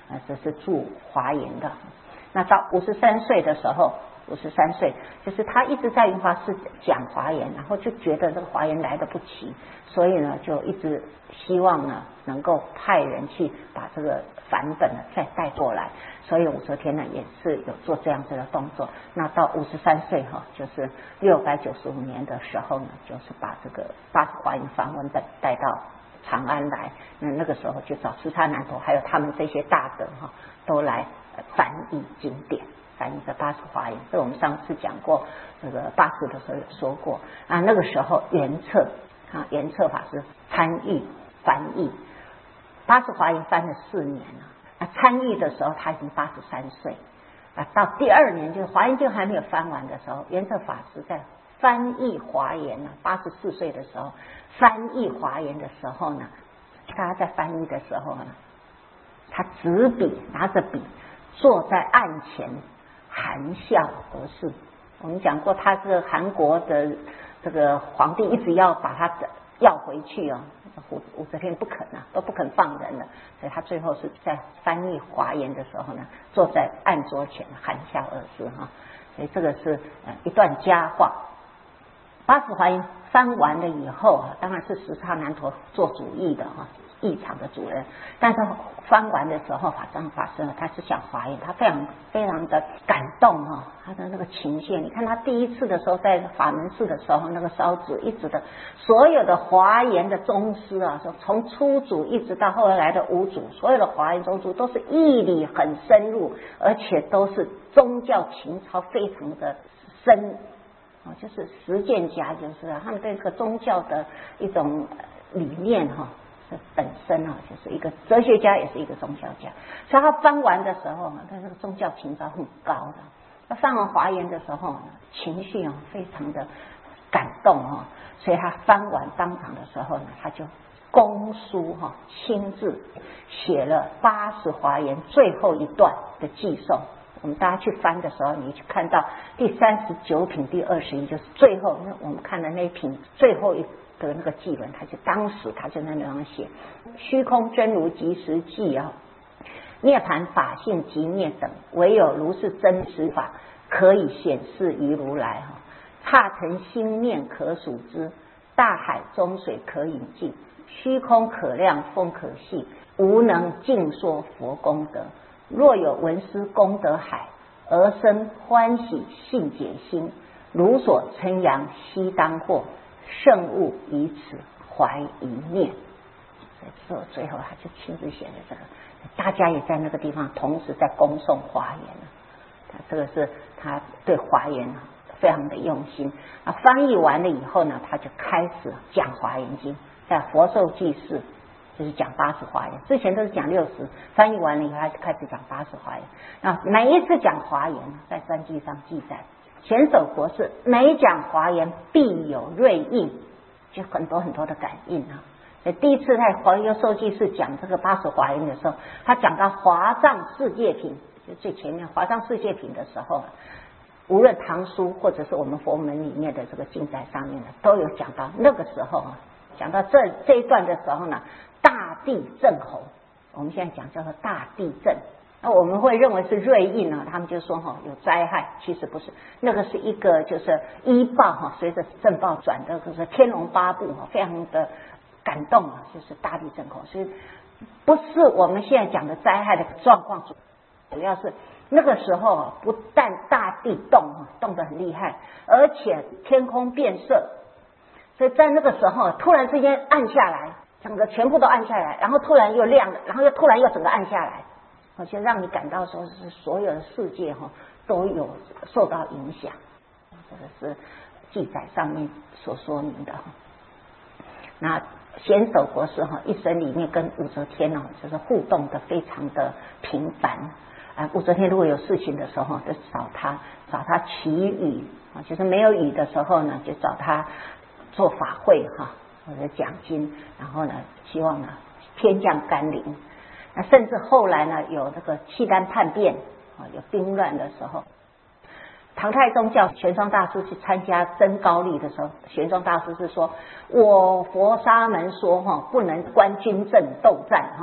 这是住华严的。那到53岁的时候，53岁就是他一直在云华寺讲华严，然后就觉得这个华严来得不齐，所以呢就一直希望呢能够派人去把这个梵本呢再带过来，所以武则天呢也是有做这样子的动作。那到53岁就是695年的时候呢，就是把这个80华严梵文本带到长安来，那个时候就找十叉难陀还有他们这些大德都来翻译经典，翻译这80华严。这我们上次讲过，这个80的时候有说过啊。那个时候圆策法师参与翻译80华严，翻了4年了。参与的时候他已经83岁啊。到第2年就是华严经还没有翻完的时候，圆策法师在翻译华严呢，84岁的时候翻译华严的时候呢，他在翻译的时候呢，他执笔拿着笔坐在案前含笑而视。我们讲过，他这个韩国的这个皇帝一直要把他要回去武则天不肯都不肯放人了，所以他最后是在翻译华严的时候呢，坐在案桌前含笑而视所以这个是一段佳话。80华严翻完了以后当然是十叉难陀做主译的译场的主人，但是翻完的时候，法藏法师他是讲华严，他非常非常的感动他的那个情绪。你看他第一次的时候在法门寺的时候，那个烧纸一直的所有的华严的宗师从初祖一直到后来的五祖，所有的华严宗师都是义理很深入，而且都是宗教情操非常的深就是实践家，就是他们对这个宗教的一种理念本身就是一个哲学家，也是一个宗教家。所以他翻完的时候他那个宗教情操很高的。他翻完华严的时候情绪非常的感动所以他翻完当场的时候呢，他就公书亲自写了80华严最后一段的寄颂。我们大家去翻的时候，你去看到第39品第21，就是最后我们看的那一品最后一的那个记文，当时他就在那样写：虚空真如即实际涅槃法性即灭等，唯有如是真实法可以显示于如来刹尘心念可数之，大海中水可饮尽，虚空可量风可细，无能尽说佛功德。若有闻思功德海，而生欢喜信解心，如所称扬悉当获，圣物于此怀一念。最后他就亲自写了这个，大家也在那个地方同时在恭诵华严这个是他对华严非常的用心翻译完了以后呢，他就开始讲华严经，在佛寿济世就是讲80华严，之前都是讲60，翻译完了以后他就开始讲80华严。每一次讲华严在专辑上记载，显首国士每讲华严必有瑞应，就很多很多的感应所以第一次在华严寿济寺讲这个80华严的时候，他讲到华藏世界品，就最前面华藏世界品的时候无论唐书或者是我们佛门里面的这个经载上面都有讲到。那个时候讲到这一段的时候呢，大地震吼，我们现在讲叫做大地震。那我们会认为是瑞应他们就说有灾害，其实不是，那个是一个就是依报随着震报转的，就是天龙八部非常的感动就是大地震吼。所以不是我们现在讲的灾害的状况，主要是那个时候不但大地动得很厉害，而且天空变色。所以在那个时候突然之间暗下来，整个全部都暗下来，然后突然又亮了，然后又突然又整个暗下来，就让你感到说是所有的世界都有受到影响。这个是记载上面所说明的那显首国士一生里面跟武则天就是互动的非常的频繁武则天如果有事情的时候就找他祈雨就是没有雨的时候呢，就找他做法会或者讲经，然后呢希望天降甘霖。那甚至后来呢有这个契丹叛变有兵乱的时候，唐太宗叫玄奘大师去参加征高丽的时候，玄奘大师是说我佛沙门说不能观军阵斗战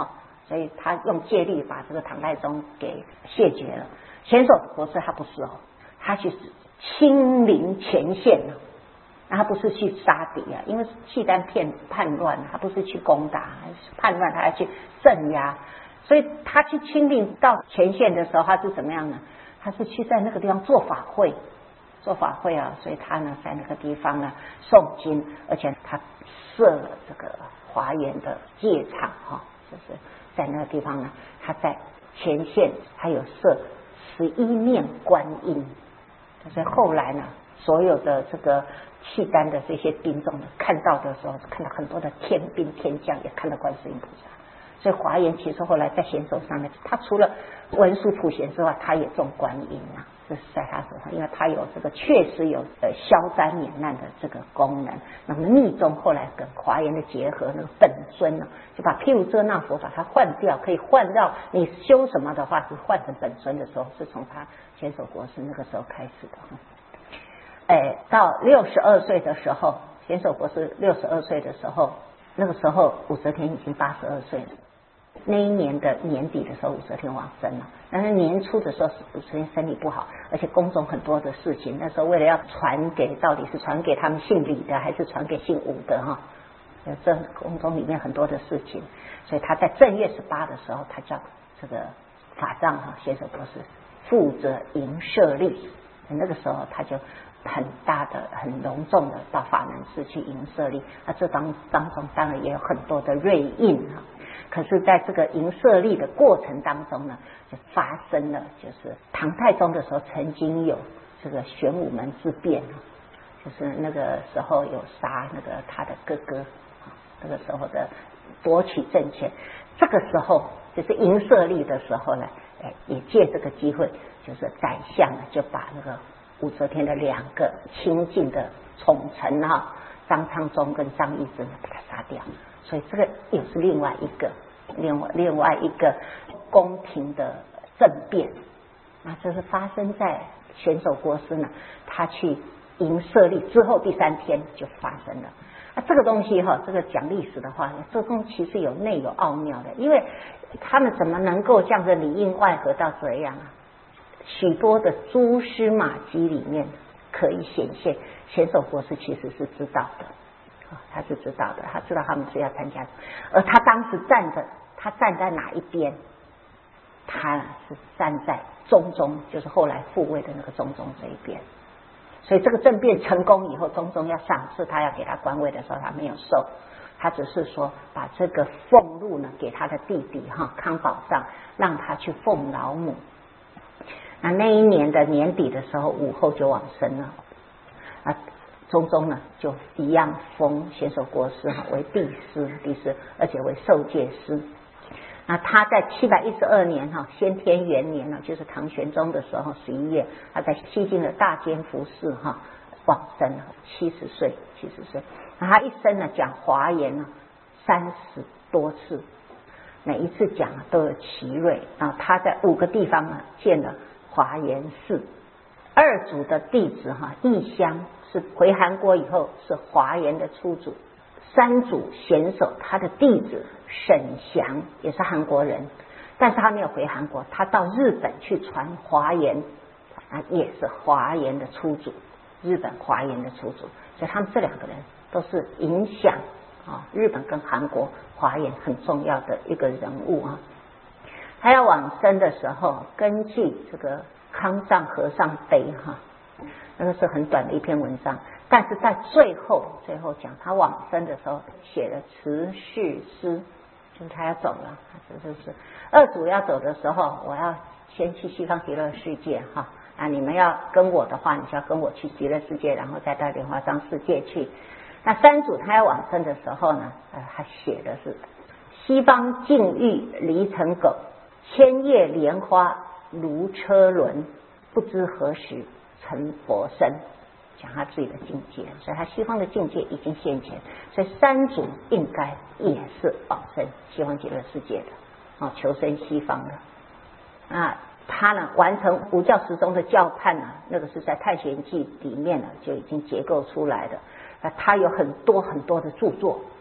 所以他用戒律把这个唐太宗给谢绝了。显首国师他不是哦，他去亲临前线了，他不是去杀敌啊，因为契丹叛乱，他不是去攻打，叛乱他要去镇压，所以他去亲临到前线的时候，他是怎么样呢？他是去在那个地方做法会啊，所以他呢在那个地方呢诵经，而且他设了这个华严的戒场哈，就是在那个地方呢，他在前线还有设11面观音，所以后来呢，所有的这个契丹的这些兵众呢，看到的时候，看到很多的天兵天将，也看到观世音菩萨。所以华严其实后来在显首上面，他除了文殊普贤之外，他也种观音啊，这是在他手上，因为他有这个确实有消灾免难的这个功能。那么密宗后来跟华严的结合，那个本尊呢，就把毗卢遮那佛把它换掉，可以换到你修什么的话，是换成本尊的时候，是从他显首国师那个时候开始的。到62岁的时候，显首国师62岁的时候，那个时候武则天已经82岁了。那一年的年底的时候，武则天往生了。但是年初的时候，武则天身体不好，而且宫中很多的事情。那时候为了要传给，到底是传给他们姓李的，还是传给姓武的哈？这宫中里面很多的事情，所以他在正月18的时候，他叫这个法藏哈显首国师负责营舍利。那个时候他就很大的、很隆重的到法门寺去营舍利。那这当中当然也有很多的瑞印哈。可是在这个营舍利的过程当中呢，就发生了，就是唐太宗的时候曾经有这个玄武门之变，就是那个时候有杀那个他的哥哥，那个时候的夺取政权。这个时候就是营舍利的时候呢，也借这个机会，就是宰相就把那个武则天的2个亲近的宠臣哈，张昌宗跟张易之把他杀掉。所以这个也是另外一个宫廷的政变。那这是发生在显首国师呢，他去营舍利之后第3天就发生了。这个东西哈，这个讲历史的话，这东西其实有内有奥妙的，因为他们怎么能够这样子里应外合到这样啊？许多的蛛丝马迹里面可以显现，显首国师其实是知道的。他是知道的，他知道他们是要参加，而他当时他站在哪一边？他是站在中宗，就是后来复位的那个中宗这一边。所以这个政变成功以后，中宗要赏赐他，要给他官位的时候，他没有收，他只是说把这个俸禄呢给他的弟弟康保障，让他去奉老母。那一年的年底的时候，武后就往生了。中宗呢就一样封显首国师为帝师，而且为受戒师。那他在712年先天元年呢，就是唐玄宗的时候11月，他在西京的大监福寺往生了，70岁。那他一生呢讲华严30多次，每一次讲都有奇瑞。然后他在5个地方建了华严寺。2祖的弟子义香是回韩国以后是华严的初祖。3祖显首他的弟子沈祥也是韩国人，但是他没有回韩国，他到日本去传华严，也是华严的初祖，日本华严的初祖。所以他们这2个人都是影响日本跟韩国华严很重要的一个人物他要往生的时候，根据这个康藏和尚碑那个是很短的一篇文章，但是在最后讲他往生的时候写了辞世诗，就是他要走了，就是2祖要走的时候，我要先去西方极乐世界你们要跟我的话，你就要跟我去极乐世界，然后再到莲花藏世界去。那3祖他要往生的时候呢，他写的是西方境遇离尘垢，千叶莲花如车轮，不知何时成佛身，讲他自己的境界。所以他西方的境界已经现前，所以3祖应该也是往生西方极乐世界的求生西方的。他呢完成无教时宗的教判那个是在《太玄记》里面就已经结构出来的。他有很多的著作，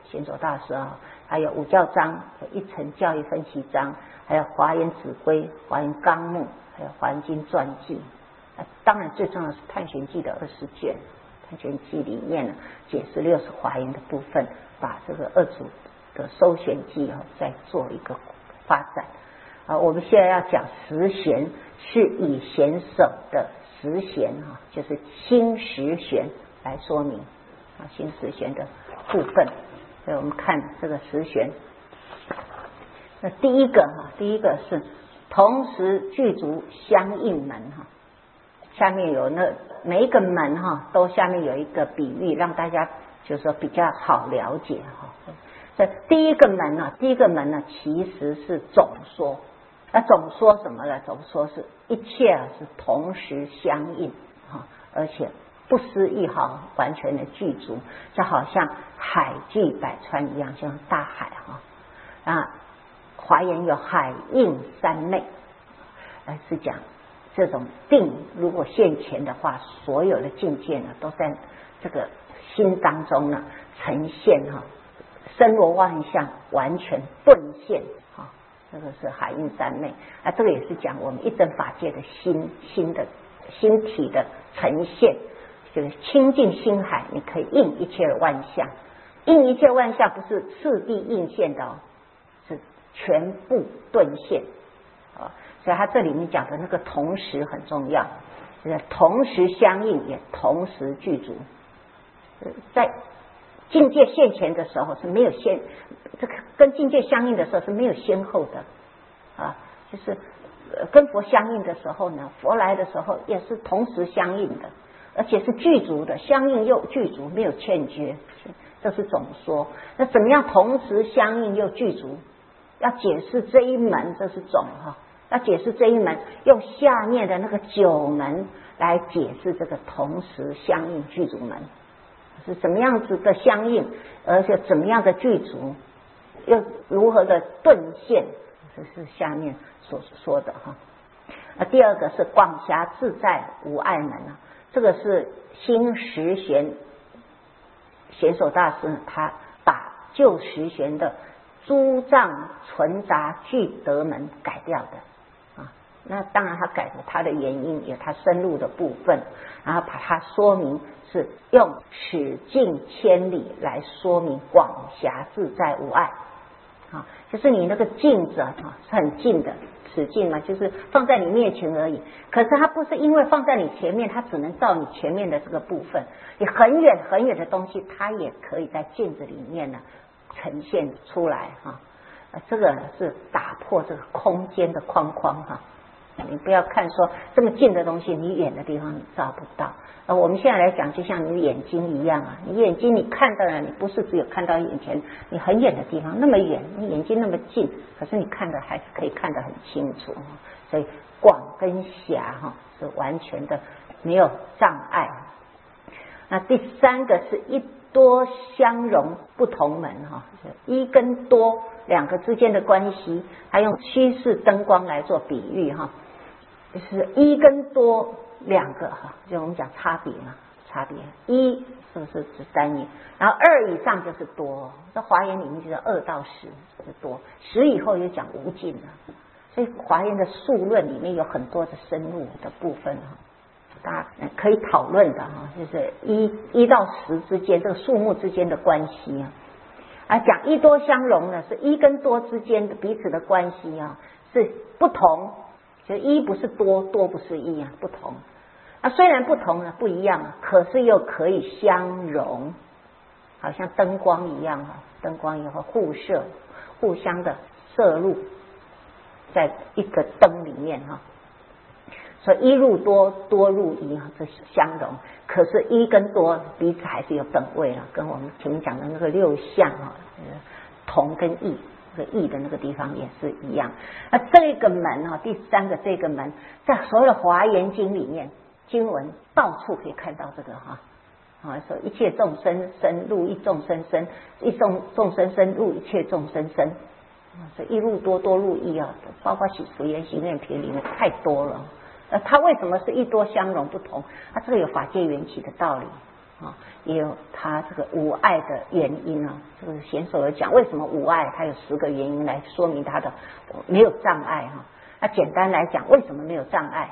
显手大师啊，还有五教章、有一层教义分析章，还有华严指规、华严纲目，还有华严经传记。当然最重要的是探玄记的20卷，探玄记里面呢解释60华严的部分，把这个二祖的搜玄记再做一个发展。我们现在要讲十玄，是以显手的十玄就是心十玄来说明心十玄的部分。所以我们看这个十玄，那第一个是同时具足相应门下面有那每一个门都下面有一个比喻，让大家就是说比较好了解所以第一个门呢其实是总说。那总说什么呢？总说是一切是同时相应而且不失一毫，完全的具足，就好像海聚百川一样，像大海华严有海应三昧，是讲这种定如果现前的话，所有的境界呢都在这个心当中呢呈现身罗万象，完全顿现这个是海应三昧这个也是讲我们一真法界的心体的呈现，就是清净心海，你可以应一切的万象，应一切万象不是次第应现的是全部顿现所以他这里面讲的那个同时很重要，就是同时相应也同时具足。在境界现前的时候是没有这个跟境界相应的时候是没有先后的就是跟佛相应的时候呢，佛来的时候也是同时相应的，而且是具足的，相应又具足，没有欠缺，这是总说。那怎么样同时相应又具足？要解释这一门，这是总要解释这一门，用下面的那个9门来解释这个同时相应具足门是怎么样子的相应，而且怎么样的具足，又如何的顿现，这是下面所说的第二个是广狭自在无碍门这个是新十玄显手大师他把旧十玄的诸障存杂具德门改掉的那当然他改了他的原因，有他深入的部分，然后把它说明是用尺径千里来说明广狭自在无碍就是你那个镜子是很近的，尺径嘛，就是放在你面前而已，可是它不是因为放在你前面，它只能照你前面的这个部分，你很远很远的东西它也可以在镜子里面呢呈现出来这个是打破这个空间的框框你不要看说这么近的东西，你远的地方你照不到。我们现在来讲，就像你眼睛一样你眼睛你看到了，你不是只有看到眼前，你很远的地方那么远，你眼睛那么近，可是你看的还是可以看得很清楚所以广跟狭是完全的没有障碍。那第三个是一多相容不同门一跟多两个之间的关系，还用趋势灯光来做比喻就是一跟多两个就我们讲差别一是不是指单一，然后2以上就是多，在华严里面就是2到10是多，10以后就讲无尽了。所以华严的数论里面有很多的深入的部分大家可以讨论的就是1到10之间这个数目之间的关系讲一多相容呢，是一跟多之间的彼此的关系是不同，就一不是多，多不是一不同虽然不同呢不一样可是又可以相容，好像灯光一样灯光以后互射，互相的摄入在一个灯里面所以一入多，多入一这是相容，可是一跟多彼此还是有等位了，跟我们前面讲的那个6相同跟异，这个异的那个地方也是一样。那这个门第三个这个门，在所有的华严经里面经文到处可以看到这个说一切众生生入一众生生，一众生生入一切众生生，所以一入多，多入一包括普贤行愿品里面太多了。它为什么是一多相容不同这个有法界缘起的道理也有他这个无碍的原因啊。这个贤首有讲为什么无碍，他有10个原因来说明他的没有障碍哈。那简单来讲，为什么没有障碍？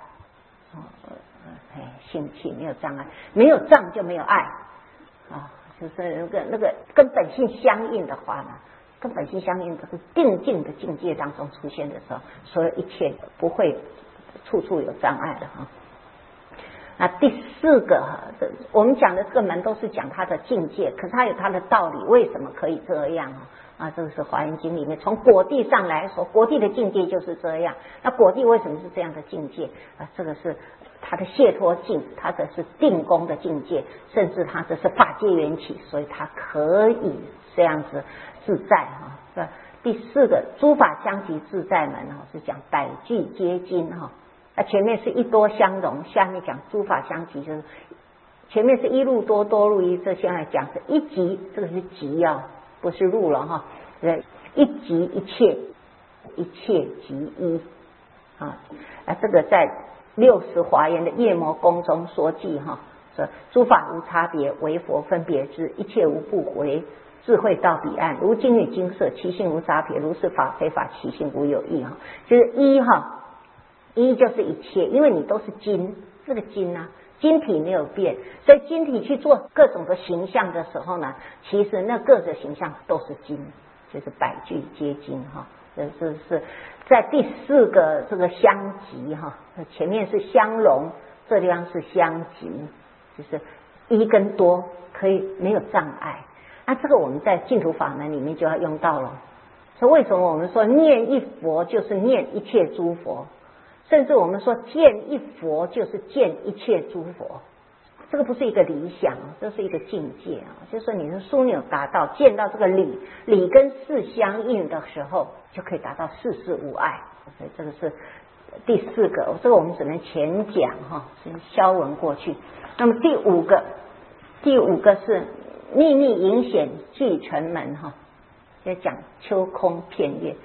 性气没有障碍，没有障就没有爱啊，就是那个跟本性相应的话呢，跟本性相应，这个定境的境界当中出现的时候，所有一切不会处处有障碍的哈。那第4个，我们讲的这个门都是讲它的境界，可是它有它的道理，为什么可以这样啊？这个是《华严经》里面从果地上来说，果地的境界就是这样。那果地为什么是这样的境界啊？这个是它的解脱境，它的是定功的境界，甚至它这是法界缘起，所以它可以这样子自在哈。第4个，诸法相即自在门是讲百俱皆精哈。前面是一多相融，下面讲诸法相即，就是前面是一入多，多入一，这现在讲是一即，这个是即不是入了哈。一即一切，一切即一这个在60华严的夜摩宫中说记哈，说诸法无差别，唯佛分别知，一切无不回，智慧到彼岸，如金与金色，其性无差别，如是法非法，其性无有异哈。就是一就是一切，因为你都是金，这个金晶体没有变，所以晶体去做各种的形象的时候呢，其实那各个形象都是金，就是百俱皆精哈。这是在第4个这个相即哈，前面是相融，这地方是相即，就是一跟多可以没有障碍。那这个我们在净土法门里面就要用到了。所以为什么我们说念一佛就是念一切诸佛？甚至我们说见一佛就是见一切诸佛，这个不是一个理想，这是一个境界就是说你的枢纽达到见到这个理跟事相应的时候，就可以达到事事无碍。所以这个是第4个，这个我们只能前讲先消文过去。那么第五个是秘密隐显俱成门要讲秋空片月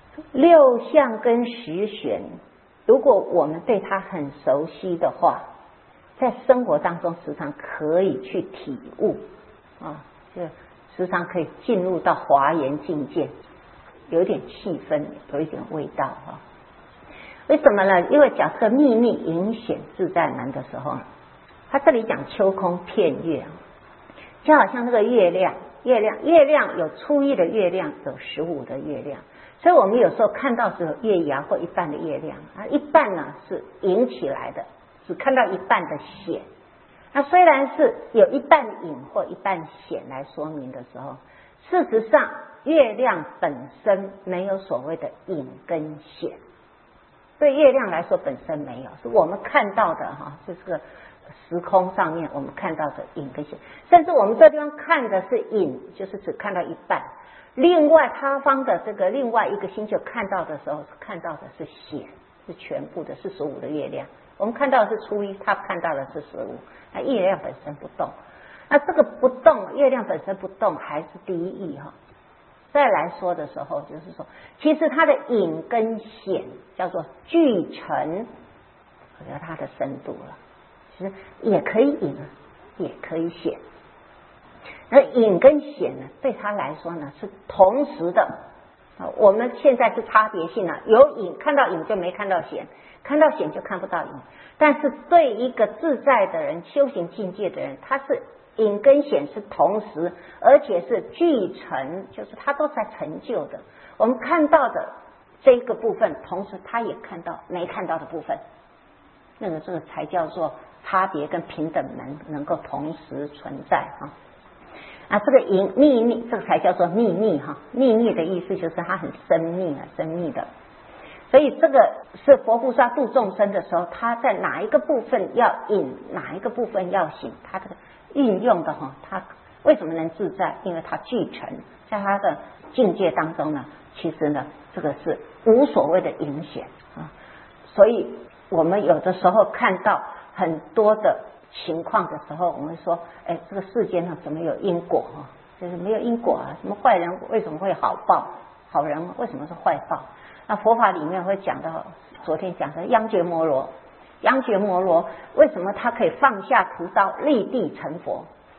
6相跟10玄。如果我们对它很熟悉的话，在生活当中时常可以去体悟就时常可以进入到华严境界，有一点气氛，有一点味道为什么呢？因为讲这个秘密隐显自在门的时候，他这里讲秋空片月就好像这个月亮有初一的月亮，有15的月亮。所以我们有时候看到只有月牙或一半的月亮一半呢是隐起来的，只看到一半的显。那虽然是有一半隐或一半显来说明的时候，事实上月亮本身没有所谓的隐跟显，对月亮来说本身没有，是我们看到的就是个时空上面我们看到的隐跟显。甚至我们这地方看的是隐，就是只看到一半，另外他方的这个另外一个星球看到的时候，看到的是显，是全部的45的月亮。我们看到的是初一，他看到的是15，那月亮本身不动。那这个不动，月亮本身不动还是第一义再来说的时候，就是说其实它的隐跟显叫做俱成，有它的深度了。其实也可以隐，也可以显。那隐跟显呢，对他来说呢是同时的我们现在是差别性有隐，看到隐就没看到显，看到显就看不到隐。但是对一个自在的人，修行境界的人，他是隐跟显是同时，而且是俱成，就是他都在成就的。我们看到的这一个部分，同时他也看到没看到的部分，这个才叫做差别跟平等能够同时存在这个秘密，这个才叫做秘密秘密的意思就是它很深密深密的。所以这个是佛菩萨度众生的时候，他在哪一个部分要隐，哪一个部分要显，他这个运用的他为什么能自在？因为他俱成，在他的境界当中呢，其实呢这个是无所谓的隐显所以我们有的时候看到很多的情况的时候，我们说这个世间上怎么有因果就是没有因果什么坏人为什么会好报，好人为什么是坏报？那佛法里面会讲到，昨天讲的央觉摩罗为什么他可以放下屠刀立地成佛？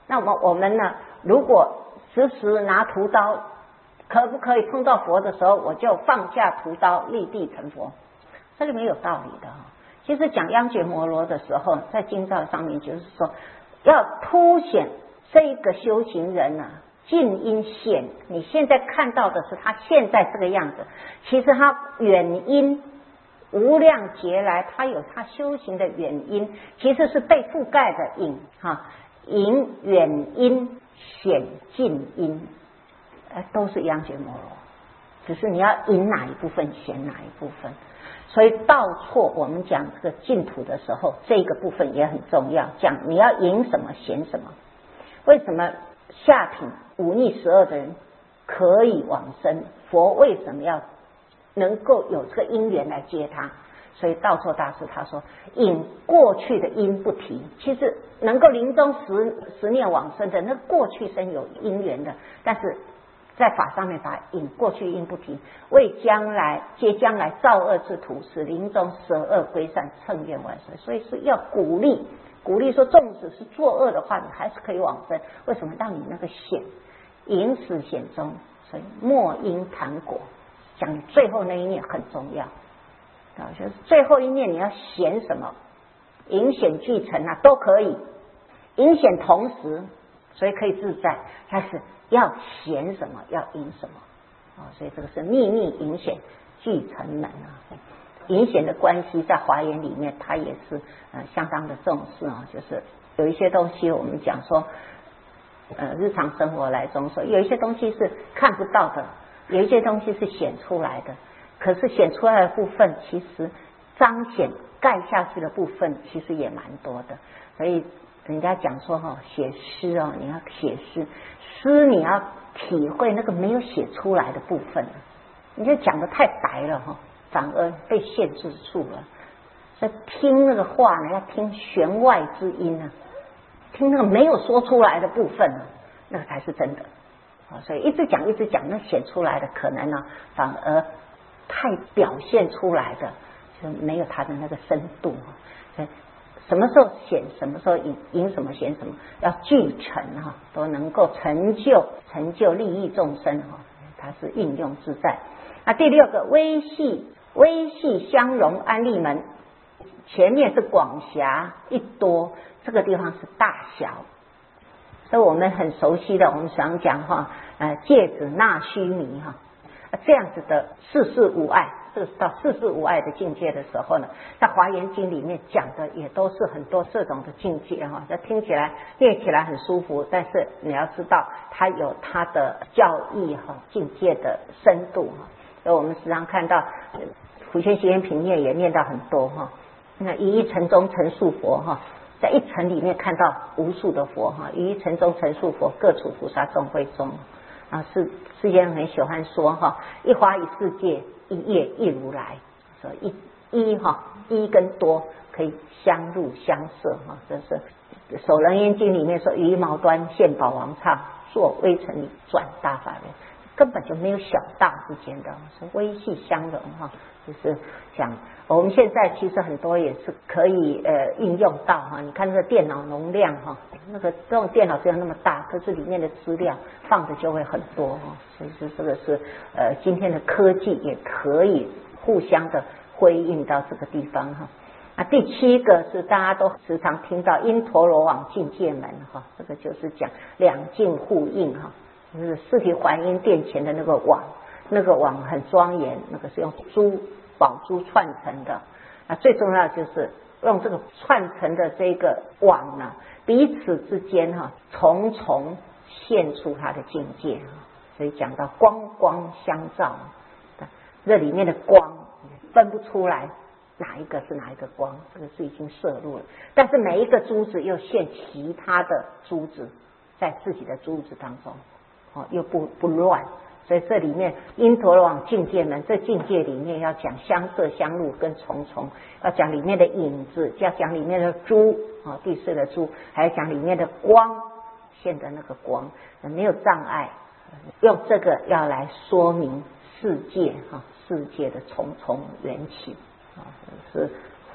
那么我们呢，如果时时拿屠刀，可不可以碰到佛的时候，我就放下屠刀，立地成佛？这个没有道理的。其实讲央觉摩罗的时候，在经藏上面就是说，要凸显这个修行人啊，近因显。你现在看到的是他现在这个样子，其实他远因无量劫来，他有他修行的远因，其实是被覆盖的因哈，引远因显近因，都是央觉摩罗，只是你要引哪一部分，显哪一部分。所以道错，我们讲这个净土的时候，这个部分也很重要。讲你要引什么，显什么。为什么下品忤逆12的人可以往生？佛为什么要能够有这个因缘来接他？所以道错大师他说，引过去的因不提。其实能够临终十念往生的，那过去生有因缘的，但是在法上面把引过去因不提，为将来接将来造恶之徒，使临终舍恶归善，乘愿完生。所以是要鼓励说，纵使是作恶的话，你还是可以往生。为什么？让你那个显引始显终，所以莫因谈果，讲最后那一念很重要。就是最后一念你要显什么，引显俱成啊，都可以，引显同时，所以可以自在。但是要显什么，要引什么所以这个是秘密引显俱成门啊。引显的关系在华严里面，它也是相当的重视啊。就是有一些东西我们讲说，日常生活来中说，有一些东西是看不到的，有一些东西是显出来的。可是显出来的部分，其实彰显盖下去的部分，其实也蛮多的。所以人家讲说写诗你要写诗你要体会那个没有写出来的部分，你就讲得太白了反而被限制住了。所以听那个话呢，要听弦外之音听那个没有说出来的部分那个才是真的所以一直讲，那显出来的可能反而太表现出来的就没有它的那个深度所以什么时候显，什么时候引什么显什么，要俱成都能够成就利益众生它是应用自在。第六个微细相融安立门，前面是广狭一多，这个地方是大小。所以我们很熟悉的，我们常讲芥子纳须弥这样子的世事无碍，这个到世事无碍的境界的时候呢，在华严经里面讲的也都是很多这种的境界这听起来念起来很舒服，但是你要知道它有它的教义境界的深度所以我们时常看到普贤行愿品念也念到很多那一层中成数佛在一层里面看到无数的佛一层中成数佛，各处菩萨众会中世间人很喜欢说一花一世界，一叶一如来，说一跟多可以相入相摄这是首楞严经里面说，于毛端现宝王刹，作微尘里转大法轮，根本就没有小大之间的，是微细相融就是讲我们现在其实很多也是可以应用到你看那个电脑容量那个这种电脑虽然那么大，可是里面的资料放的就会很多所以这个是今天的科技也可以互相的辉映到这个地方第7个是大家都时常听到因陀罗网境界门这个就是讲两境互应就是四体还因殿前的那个网，那个网很庄严，那个是用宝珠串成的最重要就是用这个串成的这个网呢，彼此之间重重现出它的境界所以讲到光光相照，这里面的光分不出来哪一个是哪一个光，这个是已经摄入了，但是每一个珠子又现其他的珠子在自己的珠子当中又不乱，所以这里面因陀罗网境界门，这境界里面要讲相摄相入跟重重，要讲里面的影子，要讲里面的珠第4的珠，还要讲里面的光现的那个光没有障碍，用这个要来说明世界的重重缘起是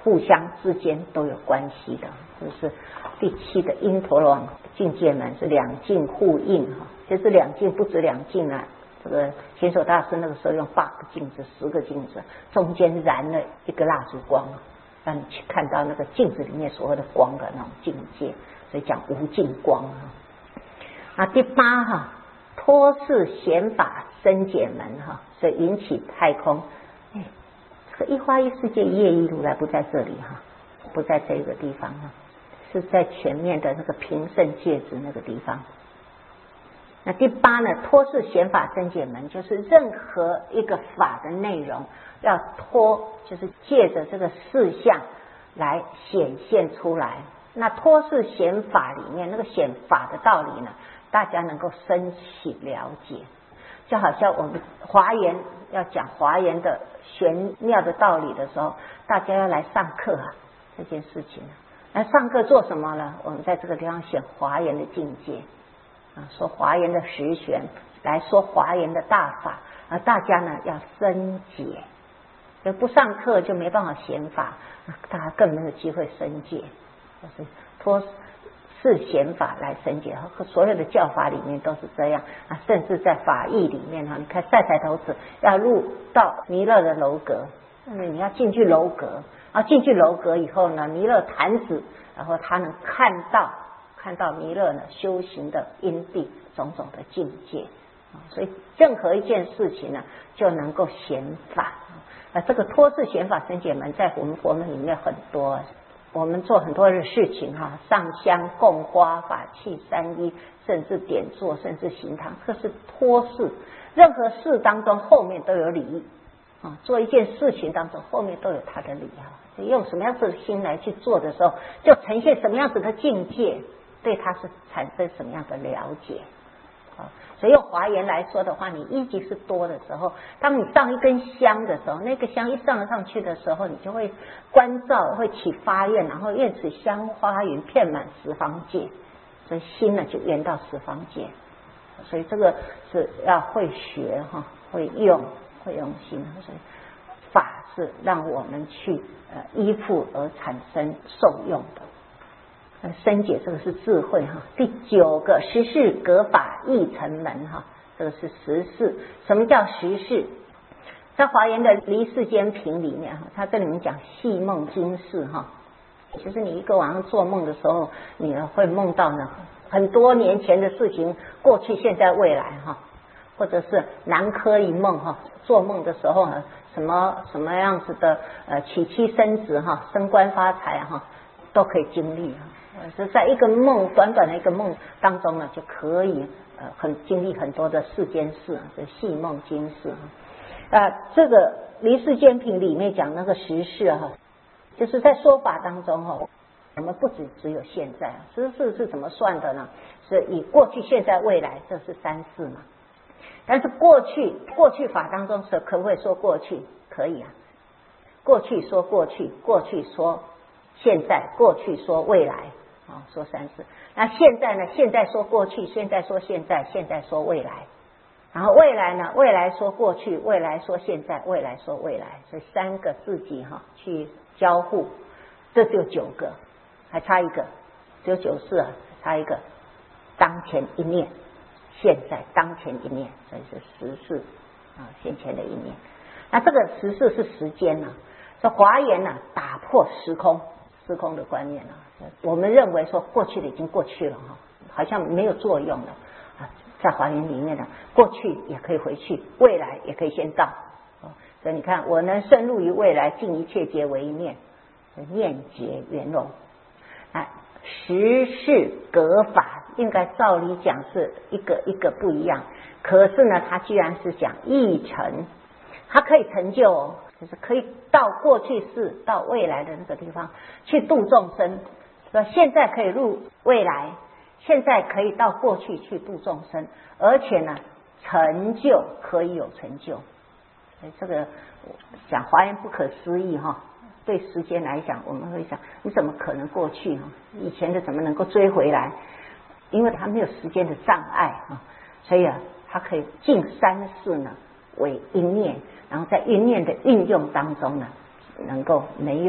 互相之间都有关系的。这是第7的因陀罗境界门，是两境互应哈。其实两境不止两境啊，这个贤手大师那个时候用8个镜子、10个镜子，中间燃了一个蜡烛光，让你去看到那个镜子里面所有的光的那种境界，所以讲无尽光啊。第8哈，托是显法生解门哈，所以引起太空。这个一花一世界一叶一如来不在这里哈，不在这个地方哈，是在前面的那个平胜戒指那个地方。那第8呢，托是显法生解门，就是任何一个法的内容要托，就是借着这个事项来显现出来。那托是显法里面那个显法的道理呢，大家能够升起了解。就好像我们华严要讲华严的玄妙的道理的时候，大家要来上课啊，这件事情来上课做什么呢？我们在这个地方显华严的境界啊，说华严的实玄，来说华严的大法，而大家呢要深解，就不上课就没办法显法，大家更没有机会深解。就是托是显法来深解，所有的教法里面都是这样啊，甚至在法义里面哈，你看赛财童子要入到弥勒的楼阁，你要进去楼阁，然后进去楼阁以后呢，弥勒弹指，然后他能看到弥勒呢修行的因地种种的境界啊，所以任何一件事情呢就能够显法啊。这个托是显法生解门在我们佛门里面很多。我们做很多的事情哈，上香供花法器3衣，甚至点座，甚至行堂，这是托事。任何事当中后面都有理啊，做一件事情当中后面都有它的理啊。用什么样子的心来去做的时候，就呈现什么样子的境界，对它是产生什么样的了解啊。所以用华严来说的话，你一即是多的时候，当你上一根香的时候，那个香一上上去的时候，你就会观照，会起发愿，然后愿此香花云遍满十方界，所以心呢就圆到十方界。所以这个是要会学哈，会用心，所以法是让我们去依附而产生受用的。深解这个是智慧哈。第9个十事格法义成门哈，这个是十事。什么叫十事？在华严的离世间品里面哈，他这里面讲细梦惊事哈，就是你一个晚上做梦的时候，你会梦到呢很多年前的事情，过去、现在、未来哈，或者是南柯一梦哈，做梦的时候呢，什么样子的娶妻生子哈，升官发财哈，都可以经历哈。是在一个梦，短短的一个梦当中呢，就可以经历很多的世间事，这细梦惊事这个离世间品里面讲那个十事哈，就是在说法当中哈，我们不只有现在，十事是怎么算的呢？是以过去、现在、未来，这是3事嘛。但是过去法当中是可不可以说过去？可以啊，过去说过去，过去说现在，过去说未来。说3事。那现在呢？现在说过去，现在说现在，现在说未来。然后未来呢？未来说过去，未来说现在，未来说未来。所以3个自己去交互，这就9个，还差一个，只有9事啊，差一个当前一念，现在当前一念，所以是10事啊，先前的一念。那这个10事是时间呢，这华严呢打破时空的观念我们认为说过去的已经过去了好像没有作用了在华严里面呢，过去也可以回去，未来也可以先到所以你看，我能深入于未来，尽一切劫为一念，念劫圆融十事格法，应该照理讲是一个一个不一样，可是呢它居然是讲义成，它可以成就就是可以到过去世到未来的那个地方去度众生，说现在可以入未来，现在可以到过去去度众生，而且呢成就可以有成就。所以这个讲华严不可思议对时间来讲，我们会想你怎么可能过去以前的怎么能够追回来？因为它没有时间的障碍所以它可以尽3事呢为一念，然后在一念的运用当中呢，能够没有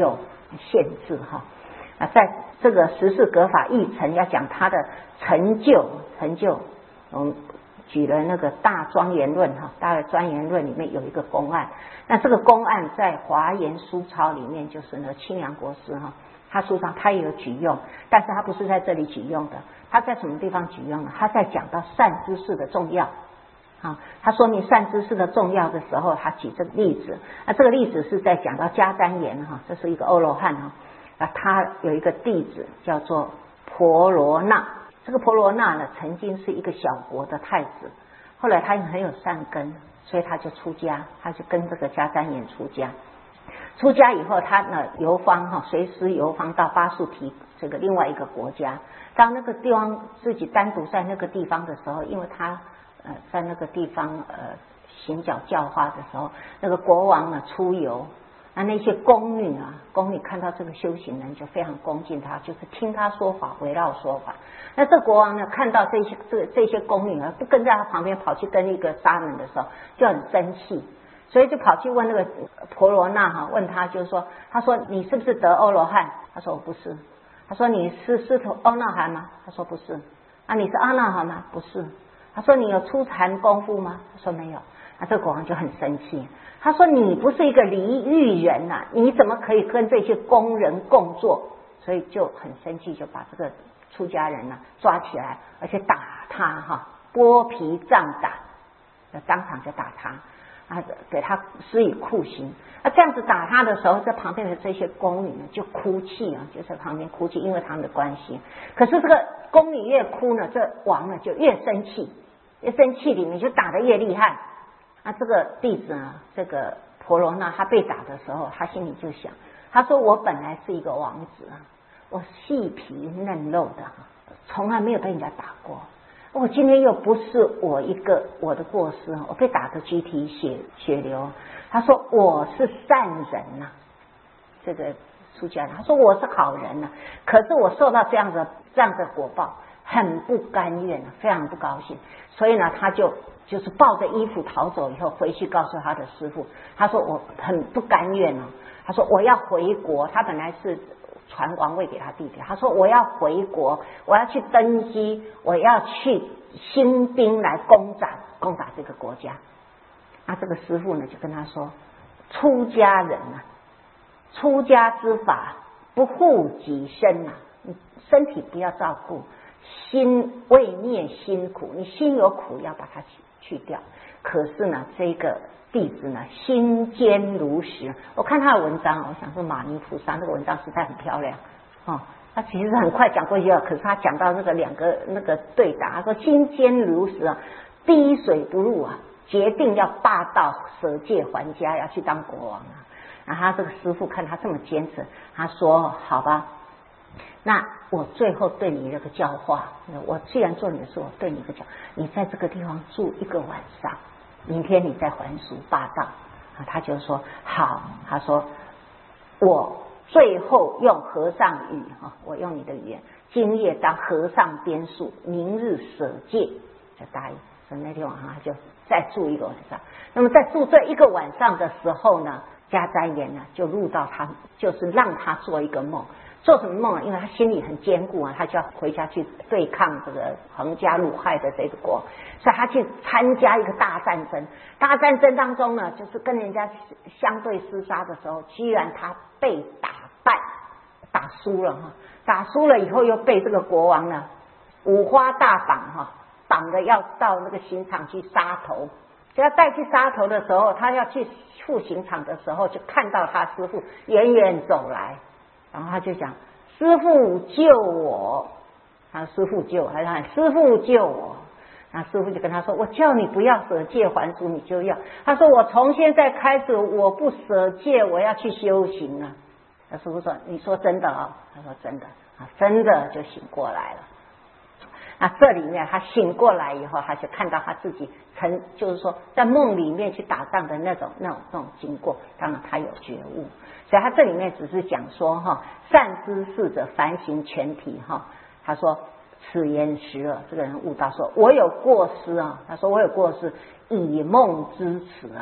限制哈。在这个十四格法议程要讲他的成就，我们举了那个大庄严论哈，大庄严论里面有一个公案，那这个公案在华严书抄里面就是那个清凉国师哈，他书上他也有举用，但是他不是在这里举用的，他在什么地方举用呢？他在讲到善知识的重要啊，他说明善知识的重要的时候，他举这个例子，那这个例子是在讲到迦旃延哈，这是一个阿罗汉哈，他有一个弟子叫做婆罗那。这个婆罗那呢，曾经是一个小国的太子，后来他很有善根，所以他就出家，他就跟这个迦旃延出家。出家以后，他呢游方哈，随师游方到巴素提这个另外一个国家。到那个地方自己单独在那个地方的时候，因为他在那个地方行脚教化的时候，那个国王呢出游。那些宫女看到这个修行人就非常恭敬他，就是听他说法，围绕说法。那这国王呢看到这些宫女不跟在他旁边，跑去跟一个沙门的时候就很生气，所以就跑去问那个婆罗那哈，问他就是说，他说你是不是得阿罗汉？他说我不是。他说你是师徒阿那含吗？他说不是。啊你是阿那含吗？不是。他说你有出禅功夫吗？他说没有。那这个国王就很生气，他说你不是一个离欲人啊，你怎么可以跟这些宫人共坐？所以就很生气，就把这个出家人抓起来，而且打他哈，剥皮杖打，当场就打他给他施以酷刑。这样子打他的时候，在旁边的这些宫女就哭泣就在旁边哭泣，因为他们的关系。可是这个宫女越哭呢，这王呢就越生气，越生气里面就打得越厉害。这个弟子呢，这个婆罗那他被打的时候，他心里就想，他说我本来是一个王子我细皮嫩肉的从来没有被人家打过，我今天又不是我的过失我被打得肢体血流。他说我是善人这个出家人，他说我是好人可是我受到这样的果报，很不甘愿非常不高兴，所以呢他就是抱着衣服逃走以后，回去告诉他的师父，他说我很不甘愿他说我要回国，他本来是传王位给他弟弟，他说我要回国，我要去登基，我要去兴兵来攻打这个国家。这个师父呢就跟他说，出家人出家之法不护己身你身体不要照顾，心未灭心苦，你心有苦要把它去掉。可是呢这个弟子呢心坚如石，我看他的文章我想说马尼菩萨那个文章实在很漂亮他其实很快讲过去可是他讲到那个两个那个对答，他说心坚如石滴水不入决定要霸道舍戒还家，要去当国王然后他这个师父看他这么坚持，他说好吧，那我最后对你这个教化，我既然做你的事，我对你一个教，你在这个地方住一个晚上，明天你再还俗霸道他就说好，他说我最后用和尚语我用你的语言，今夜当和尚编述，明日舍戒，就答应。所以那天晚上他就再住一个晚上。那么在住这一个晚上的时候呢，迦旃延就入到他，就是让他做一个梦。做什么梦因为他心里很坚固他就要回家去对抗这个横加鲁害的这个国，所以他去参加一个大战争。大战争当中呢，就是跟人家相对厮杀的时候，居然他被打败，打输了打输了以后又被这个国王呢五花大绑绑着要到那个刑场去杀头。就要带去杀头的时候，他要去赴刑场的时候，就看到他师父远远走来，然后他就讲师父救我，他师父救我，他喊师父救我。那师父就跟他说，我叫你不要舍戒还俗你就要。他说我从现在开始我不舍戒，我要去修行了。那师父说你说真的他说真的真的就醒过来了。这里面他醒过来以后，他就看到他自己就是说在梦里面去打仗的那种经过，当然他有觉悟。所以他这里面只是讲说善知识者凡行全体他说此言实了，这个人悟到说我有过失他说我有过失，以梦之词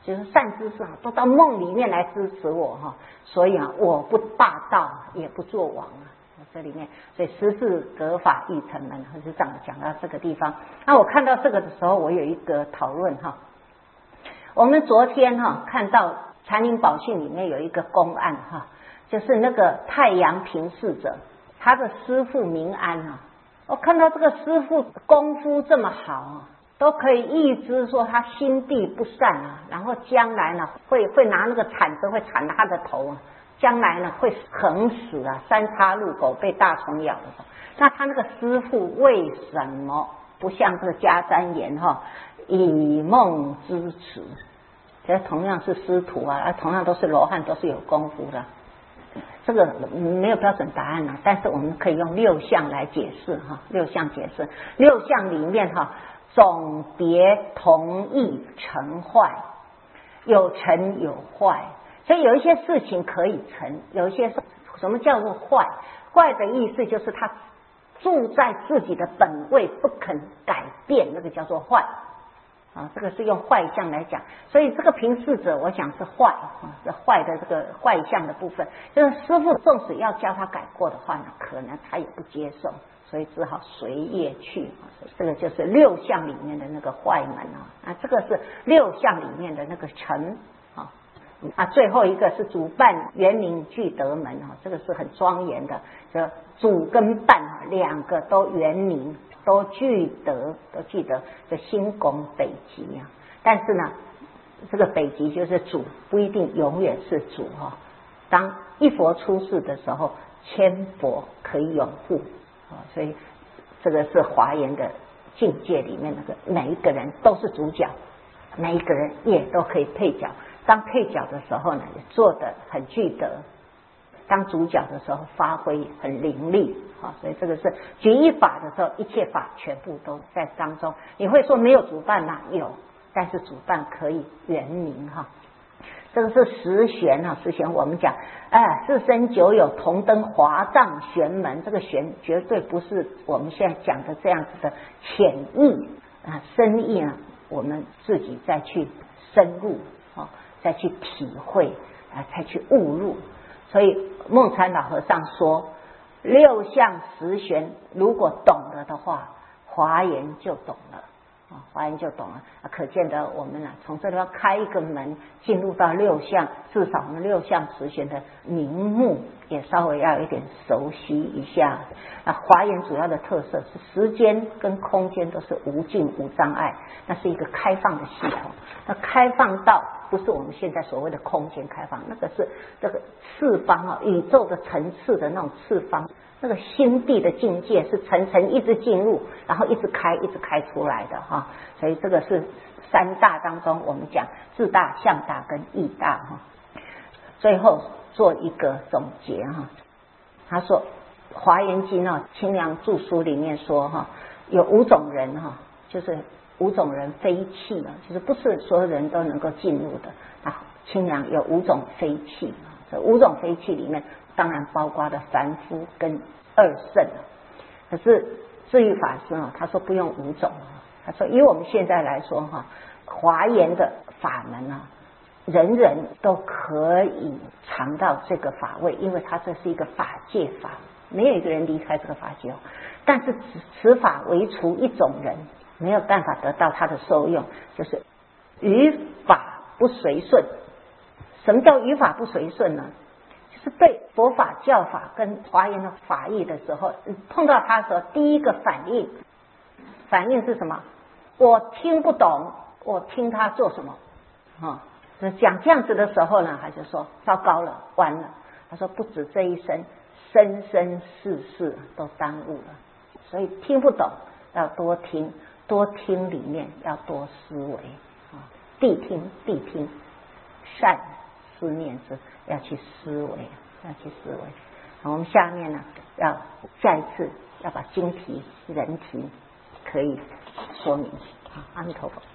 就是善知识啊，都到梦里面来支持我哈，所以啊，我不霸道，也不做王啊。这里面，所以十字格法义成门，是这样讲到这个地方。那我看到这个的时候，我有一个讨论哈。我们昨天哈看到禅林宝训里面有一个公案哈，就是那个太阳平视者，他的师父明安啊。我看到这个师父功夫这么好啊，都可以预知说他心地不善啊，然后将来呢会拿那个铲子会铲他的头啊。将来呢会横死啊，三叉路狗被大虫咬的时候，那他那个师父为什么不像这个迦旃延哈，以梦支持？这同样是师徒啊，同样都是罗汉，都是有功夫的。这个没有标准答案啊，但是我们可以用六项来解释哈，六项解释，六项里面哈，总别同义成坏，有成有坏。所以有一些事情可以成，有一些什么叫做坏？坏的意思就是他住在自己的本位不肯改变，那个叫做坏啊。这个是用坏相来讲，所以这个平视者，我想是坏啊，是坏的这个坏相的部分。就是师父纵使要教他改过的话呢，可能他也不接受，所以只好随业去。这个就是六项里面的那个坏门啊，这个是六项里面的那个成。最后一个是主伴圆明具德门啊，这个是很庄严的，就主跟伴啊两个都圆明，都具德，就心拱北极啊。但是呢，这个北极就是主，不一定永远是主哈。当一佛出世的时候，千佛可以拥护啊，所以这个是华严的境界里面那个每一个人都是主角，每一个人也都可以配角。当配角的时候呢，也做得很具德；当主角的时候，发挥很凌厉啊。所以这个是举一法的时候，一切法全部都在当中。你会说没有主伴吗？有，但是主伴可以圆明哈。这个是十玄啊，十玄我们讲，四生九有同登华藏玄门，这个玄绝对不是我们现在讲的这样子的浅意啊，深意呢，我们自己再去深入啊。再去体会啊，才去悟入。所以梦参老和尚说，六相十玄如果懂了的话，华严就懂了啊，华严就懂了。可见得我们从这里要开一个门，进入到六相，至少我们六相十玄的名目也稍微要有一点熟悉一下。华严主要的特色是时间跟空间都是无尽无障碍，那是一个开放的系统。那开放到不是我们现在所谓的空间开放，那个是这个次方啊，宇宙的层次的那种次方，那个心地的境界是层层一直进入，然后一直开出来的哈。所以这个是三大当中我们讲智大、相大跟义大哈。最后做一个总结哈，他说《华严经》啊，清凉注疏里面说哈，有五种人哈，就是五种人非气啊，就是不是所有人都能够进入的啊。清凉有五种非气，这五种非气里面当然包括了凡夫跟二圣。可是智玉法师啊，他说不用五种，他说以我们现在来说哈，华严的法门啊，人人都可以尝到这个法味，因为它这是一个法界法，没有一个人离开这个法界。但是此法唯除一种人没有办法得到它的受用，就是于法不随顺。什么叫于法不随顺呢？就是对佛法教法跟华严的法义的时候，碰到它的时候，第一个反应是什么？我听不懂，我听他做什么啊？讲这样子的时候呢，他就说糟糕了，完了。他说不止这一生，生生世世都耽误了。所以听不懂要多听，多听里面要多思维啊，谛听，善思念之，要去思维。我们下面呢，要下一次要把经题、人题可以说明。阿弥陀佛。